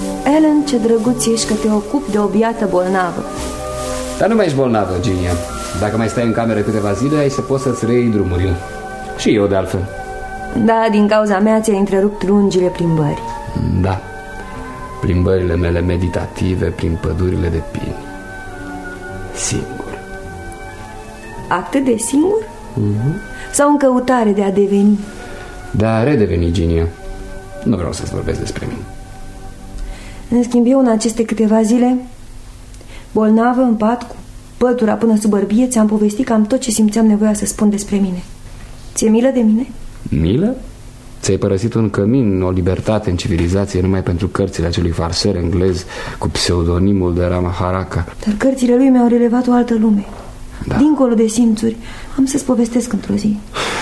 Alan, ce drăguț ești că te ocupi de o biată bolnavă. Dar nu mai ești bolnavă, Ginia. Dacă mai stai în cameră câteva zile, ai să poți să-ți reiei drumurile. Și eu, de altfel. Da, din cauza mea ți-ai întrerupt lungile plimbări. Da, plimbările mele meditative prin pădurile de pini. Singur. Atât de singur? Sau în căutare de a deveni? De a redeveni, Ginia. Nu vreau să-ți vorbesc despre mine. În schimb, eu în aceste câteva zile, bolnavă în pat, cu pătura până sub bărbie, ți-am povestit cam tot ce simțeam nevoia să spun despre mine. Ți-e milă de mine? Milă? Ți-ai părăsit un cămin, o libertate în civilizație numai pentru cărțile acelui farser englez cu pseudonimul de Rama Haraka. Dar cărțile lui mi-au relevat o altă lume. Da. Dincolo de simțuri. Am să-ți povestesc într-o zi.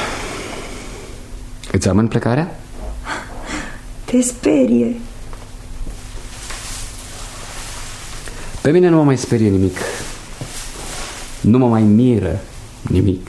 Îți amân plecarea? Te sperie. Pe mine nu mă mai sperie nimic. Nu mă mai miră nimic.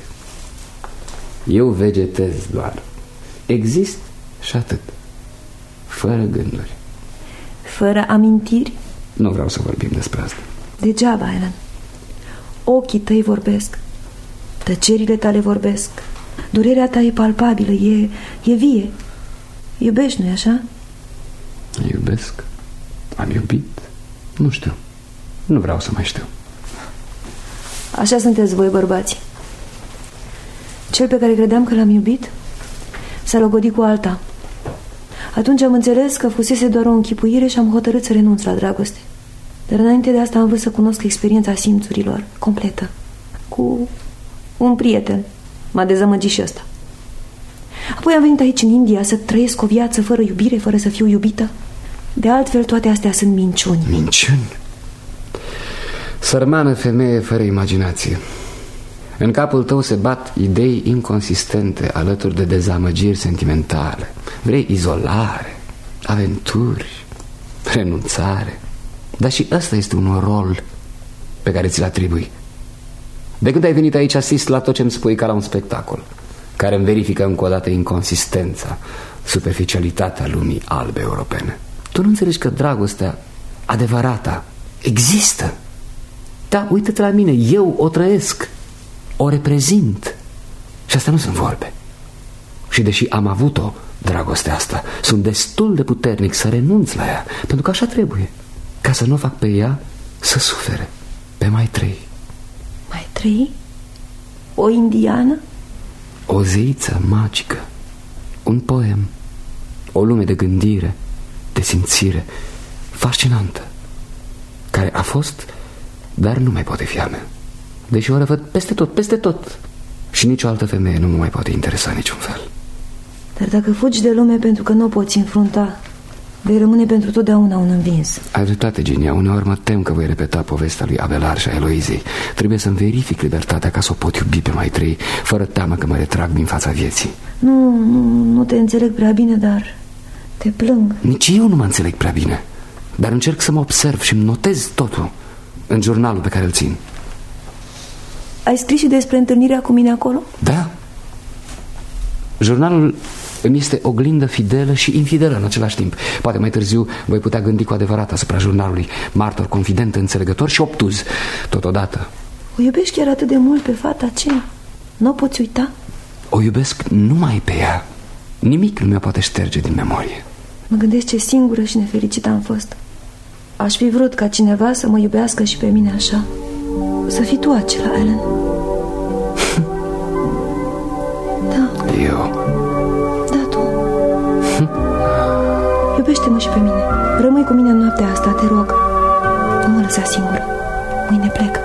Eu vegetez doar. Exist și atât. Fără gânduri. Fără amintiri? Nu vreau să vorbim despre asta. Degeaba, Alan. Ochii tăi vorbesc. Tăcerile tale vorbesc. Durerea ta e palpabilă, e vie. Iubești, nu-i așa? Iubesc? Am iubit? Nu știu. Nu vreau să mai știu. Așa sunteți voi, bărbați. Cel pe care credeam că l-am iubit s-a logodit cu alta. Atunci am înțeles că fusese doar o închipuire și am hotărât să renunț la dragoste. Dar înainte de asta am vrut să cunosc experiența simțurilor completă. Cu un prieten. M-a dezamăgit și ăsta. Apoi am venit aici în India să trăiesc o viață fără iubire, fără să fiu iubită. De altfel, toate astea sunt minciuni. Minciuni? Sărmană femeie fără imaginație. În capul tău se bat idei inconsistente alături de dezamăgiri sentimentale. Vrei izolare, aventuri, renunțare. Dar și ăsta este un rol pe care ți-l atribui. De când ai venit aici asist la tot ce îmi spui ca la un spectacol care îmi verifică încă o dată inconsistența, superficialitatea lumii albe europene. Tu nu înțelegi că dragostea adevărată există. Da, uită-te la mine, eu o trăiesc, o reprezint. Și asta nu sunt vorbe. Și deși am avut-o, dragostea asta, sunt destul de puternic să renunț la ea, pentru că așa trebuie, ca să nu fac pe ea să sufere. Pe Maitreyi. Maitreyi? O indiană? O zeiță magică. Un poem. O lume de gândire, de simțire fascinantă, care a fost, dar nu mai poate fi a mea. Deși o revăd peste tot, peste tot. Și nicio altă femeie nu mă mai poate interesa niciun fel. Dar dacă fugi de lume pentru că nu o poți înfrunta, vei rămâne pentru totdeauna un învins. Ai dreptate, Ginia. Uneori mă tem că voi repeta povestea lui Abelard și a Eloizei. Trebuie să-mi verific libertatea ca să o pot iubi pe Maitreyi, fără teamă că mă retrag din fața vieții. Nu te înțeleg prea bine, dar te plâng. Nici eu nu mă înțeleg prea bine, dar încerc să mă observ și îmi notez totul în jurnalul pe care îl țin. Ai scris și despre întâlnirea cu mine acolo? Da. Jurnalul îmi este oglindă fidelă și infidelă în același timp. Poate mai târziu voi putea gândi cu adevărat asupra jurnalului. Martor, confident, înțelegător și obtuz totodată. O iubești chiar atât de mult pe fata aceea? Nu o poți uita? O iubesc numai pe ea. Nimic nu mi-o poate șterge din memorie. Mă gândesc ce singură și nefericită am fost. Aș fi vrut ca cineva să mă iubească și pe mine așa. Să fii tu acela, Alan. Da. Eu? Da, tu. Iubește-mă și pe mine. Rămâi cu mine în noaptea asta, te rog. Nu mă lăsa singură. Mâine plec.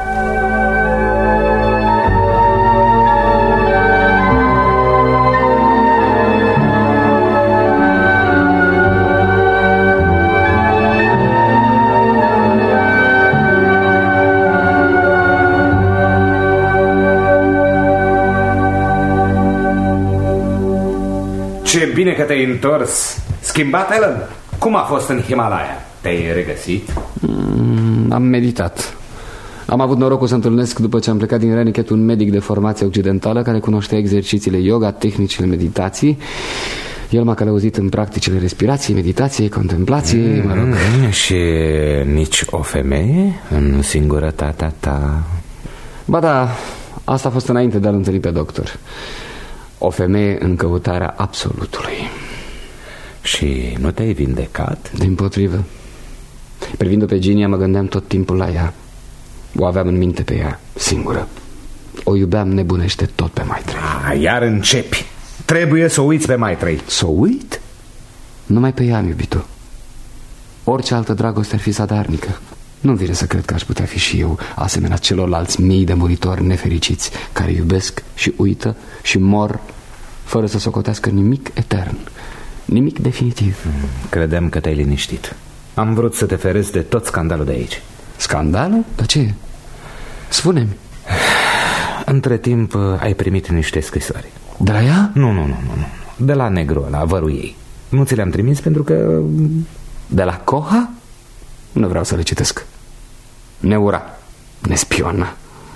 Ce bine că te-ai întors. Schimbat, Alan? Cum a fost în Himalaya? Te-ai regăsit? Am meditat. Am avut norocul să întâlnesc după ce am plecat din Renichet un medic de formație occidentală care cunoștea exercițiile yoga, tehnicile meditații. El m-a călăuzit în practicile respirației, meditației, contemplației, mă rog. Și nici o femeie în singurătatea ta? Ba da, Asta a fost înainte de a-l întâlni pe doctor. O femeie în căutarea absolutului. Și nu te-ai vindecat? Dimpotrivă. Privind-o pe Ginia, mă gândeam tot timpul la ea. O aveam în minte pe ea, singură. O iubeam nebunește tot pe Maitrey. Iar începi. Trebuie să o uiți pe Maitrey. Să o uit? Numai pe ea am iubit-o. Orice altă dragoste ar fi zadarnică. Nu vine să cred că aș putea fi și eu asemenea celorlalți mii de muritori nefericiți, care iubesc și uită și mor fără să socotească nimic etern, nimic definitiv. Credeam că te-ai liniștit. Am vrut să te ferezi de tot scandalul de aici. Scandalul? Dar ce? Spune-mi. Între timp ai primit niște scrisori. De la ea? Nu. De la negru ăla, vărul ei. Nu ți le-am trimis pentru că... De la Coha? Nu vreau să le citesc. Ne ura, ne spiona.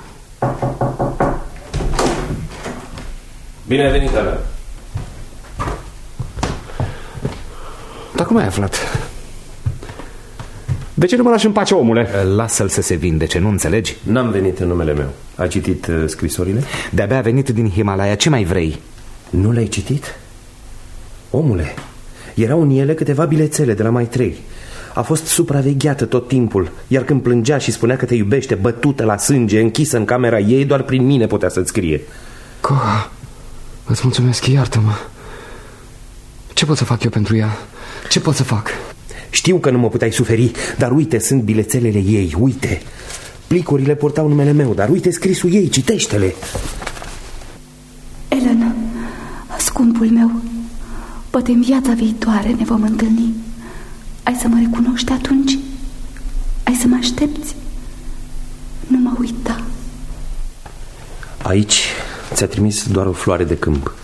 Bine ai venit, Alan. Dar cum ai aflat? De ce nu mă lași în pace, omule? Lasă-l să se vindece, nu înțelegi? N-am venit în numele meu. Ai citit scrisorile? De-abia a venit din Himalaya, ce mai vrei? Nu le-ai citit? Omule, erau în ele câteva bilețele de la Maitrey. A fost supravegheată tot timpul, iar când plângea și spunea că te iubește, bătută la sânge, închisă în camera ei, doar prin mine putea să-ți scrie. Coha, îți mulțumesc, iartă-mă. Ce pot să fac eu pentru ea? Ce pot să fac? Știu că nu mă puteai suferi, dar uite, sunt bilețelele ei, uite. Plicurile purtau numele meu, dar uite scrisul ei, citește-le. Elena, scumpul meu, poate în viața viitoare ne vom întâlni. Ai să mă recunoști atunci? Ai să mă aștepți? Nu mă uita. Aici ți-a trimis doar o floare de câmp.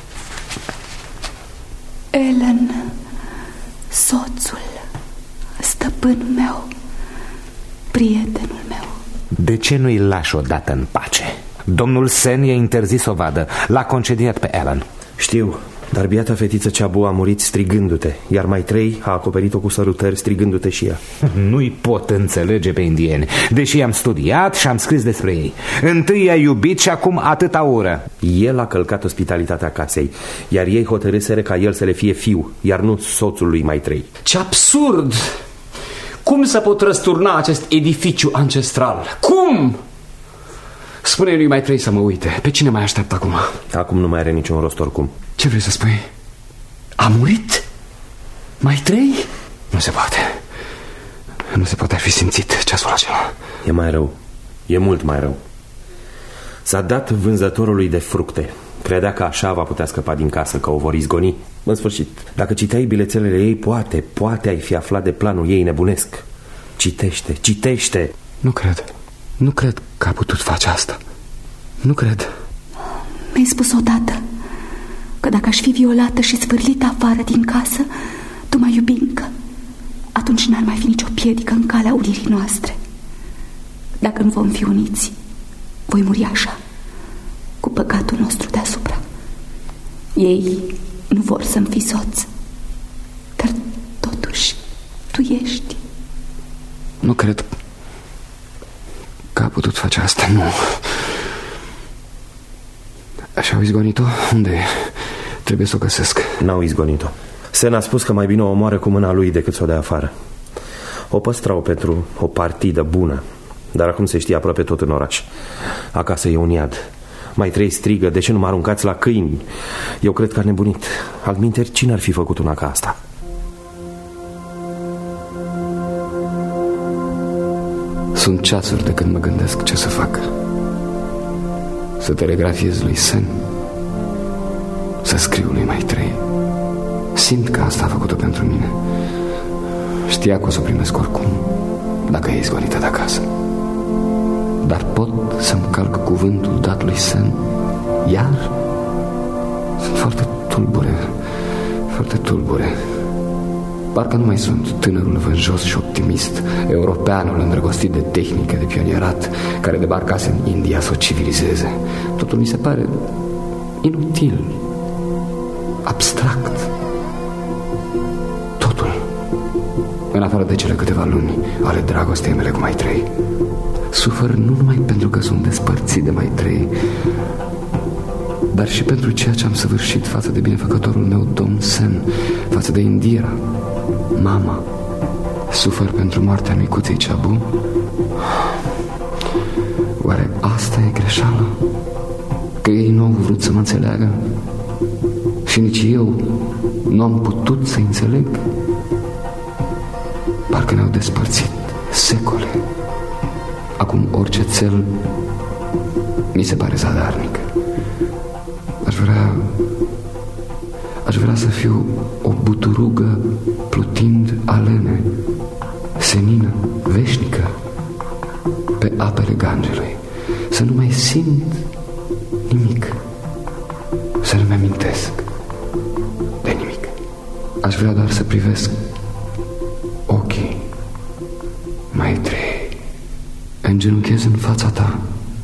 Ellen, soțul, stăpânul meu, prietenul meu. De ce nu-i lași odată în pace? Domnul Sen i-a interzis o vadă. L-a concediat pe Ellen. Știu, dar biata fetiță Ceabu a murit strigându-te, iar Maitrey a acoperit-o cu sărutări strigându-te și ea. Nu-i pot înțelege pe indieni, deși am studiat și am scris despre ei. Întâi i-a iubit și acum atâta ură. El a călcat ospitalitatea casei, iar ei hotărâsere ca el să le fie fiu, iar nu soțul lui Maitrey. Ce absurd! Cum să pot răsturna acest edificiu ancestral? Cum? Spune lui Maitrey să mă uite. Pe cine mai aștept acum? Acum nu mai are niciun rost oricum. Ce vrei să spui? A murit? Maitrey? Nu se poate. Nu se poate, ar fi simțit ceasul acela. E mai rău. E mult mai rău. S-a dat vânzătorului de fructe. Credea că așa va putea scăpa din casă, că o vor izgoni. În sfârșit, dacă citeai bilețelele ei, poate ai fi aflat de planul ei nebunesc. Citește. Nu cred că a putut face asta. Nu cred. Mi-ai spus odată că dacă aș fi violată și spârlită afară din casă, tu m-ai iubi încă. Atunci n-ar mai fi nicio piedică în calea unirii noastre. Dacă nu vom fi uniți, voi muri așa, cu păcatul nostru deasupra. Ei nu vor să-mi fii soț, dar totuși tu ești. Nu cred că a putut face asta, nu. Așa au izgonit-o? Unde e? Trebuie să o găsesc. N-au izgonit-o. Sen a spus că mai bine o omoară cu mâna lui decât să o dea afară. O păstrau pentru o partidă bună, dar acum se știe aproape tot în oraș. Acasă e un iad. Maitrey strigă, de ce nu mă aruncați la câini? Eu cred că a nebunit. Altminteri, cine ar fi făcut una ca asta? Sunt ceasuri de când mă gândesc ce să fac. Să telegrafiez lui Sen, să scriu lui Maitrey. Simt că asta a făcut-o pentru mine. Știa că o să o primesc oricum, dacă e izgonită de acasă. Dar pot să-mi calc cuvântul dat lui Sen iar? Sunt foarte tulbure. Parcă nu mai sunt tânărul vânjos și optimist, europeanul îndrăgostit de tehnică, de pionierat, care debarcase în India să o civilizeze. Totul mi se pare inutil, abstract. Totul. în afară de cele câteva luni ale dragostei mele cu Maitrei. Sufăr nu numai pentru că sunt despărțit de Maitrei, dar și pentru ceea ce am săvârșit față de binefăcătorul meu, domn Sen, față de Indira, mama. Sufăr pentru moartea micuței Ceabu. Oare asta e greșeala? Că ei nu au vrut să mă înțeleagă? Și nici eu nu am putut să înțeleg? Parcă ne-au despărțit secole. Acum orice țel mi se pare zadarnic. Aș vrea să fiu o buturugă plutind alene, senină, veșnică, pe apele Gangelui. Să nu mai simt nimic, să nu-mi amintesc de nimic. Aș vrea doar să privesc ochii Maitrei, îngenunchez în fața ta,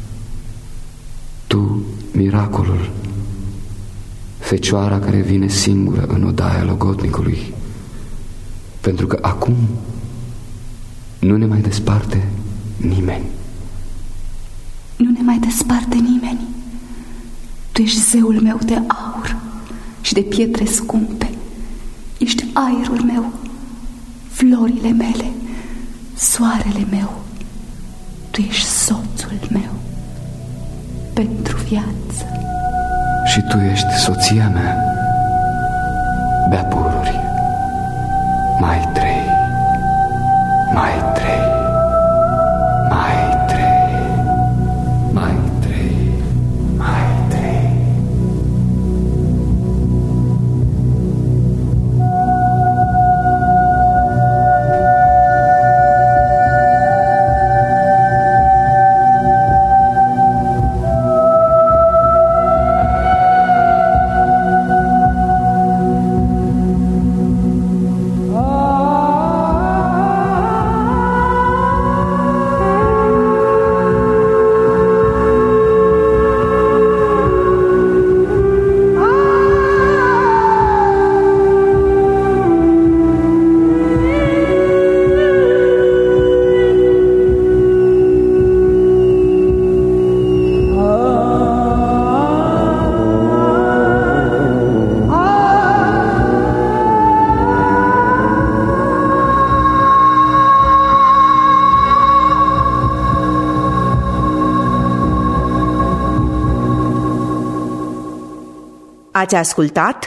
tu, miracolul, fecioara care vine singură în odaia logodnicului, pentru că acum nu ne mai desparte nimeni. Nu ne mai desparte nimeni. Tu ești zeul meu de aur și de pietre scumpe. Ești aerul meu, florile mele, soarele meu. Tu ești soțul meu pentru viață. Și tu ești soția mea, bea pururi, Maitrei, Maitrei, Maitrei, Maitrei, Maitrei. Ați ascultat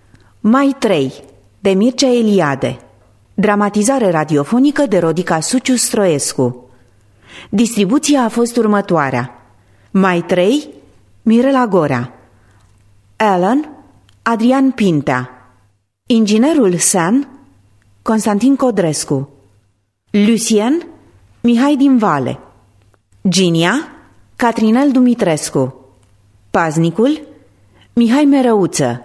Maitrei de Mircea Eliade, dramatizare radiofonică de Rodica Suciu-Stroescu. Distribuția a fost următoarea: Maitrei, Mirela Gorea, Alan, Adrian Pintea, inginerul Sen, Constantin Codrescu, Lucien, Mihai din Vale, Ginia, Catrinel Dumitrescu, paznicul, Mihai Merăuță,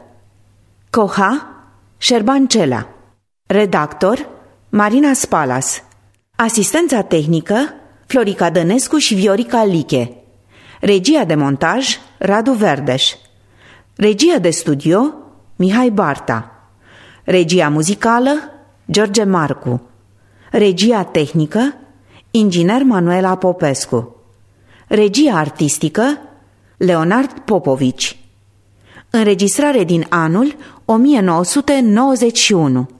Coha, Șerban Celea, redactor, Marina Spalas, asistența tehnică, Florica Dănescu și Viorica Liche, regia de montaj, Radu Verdeș, regia de studio, Mihai Barta, regia muzicală, George Marcu, regia tehnică, inginer Manuela Popescu, regia artistică, Leonard Popovici. Înregistrare din anul 1991.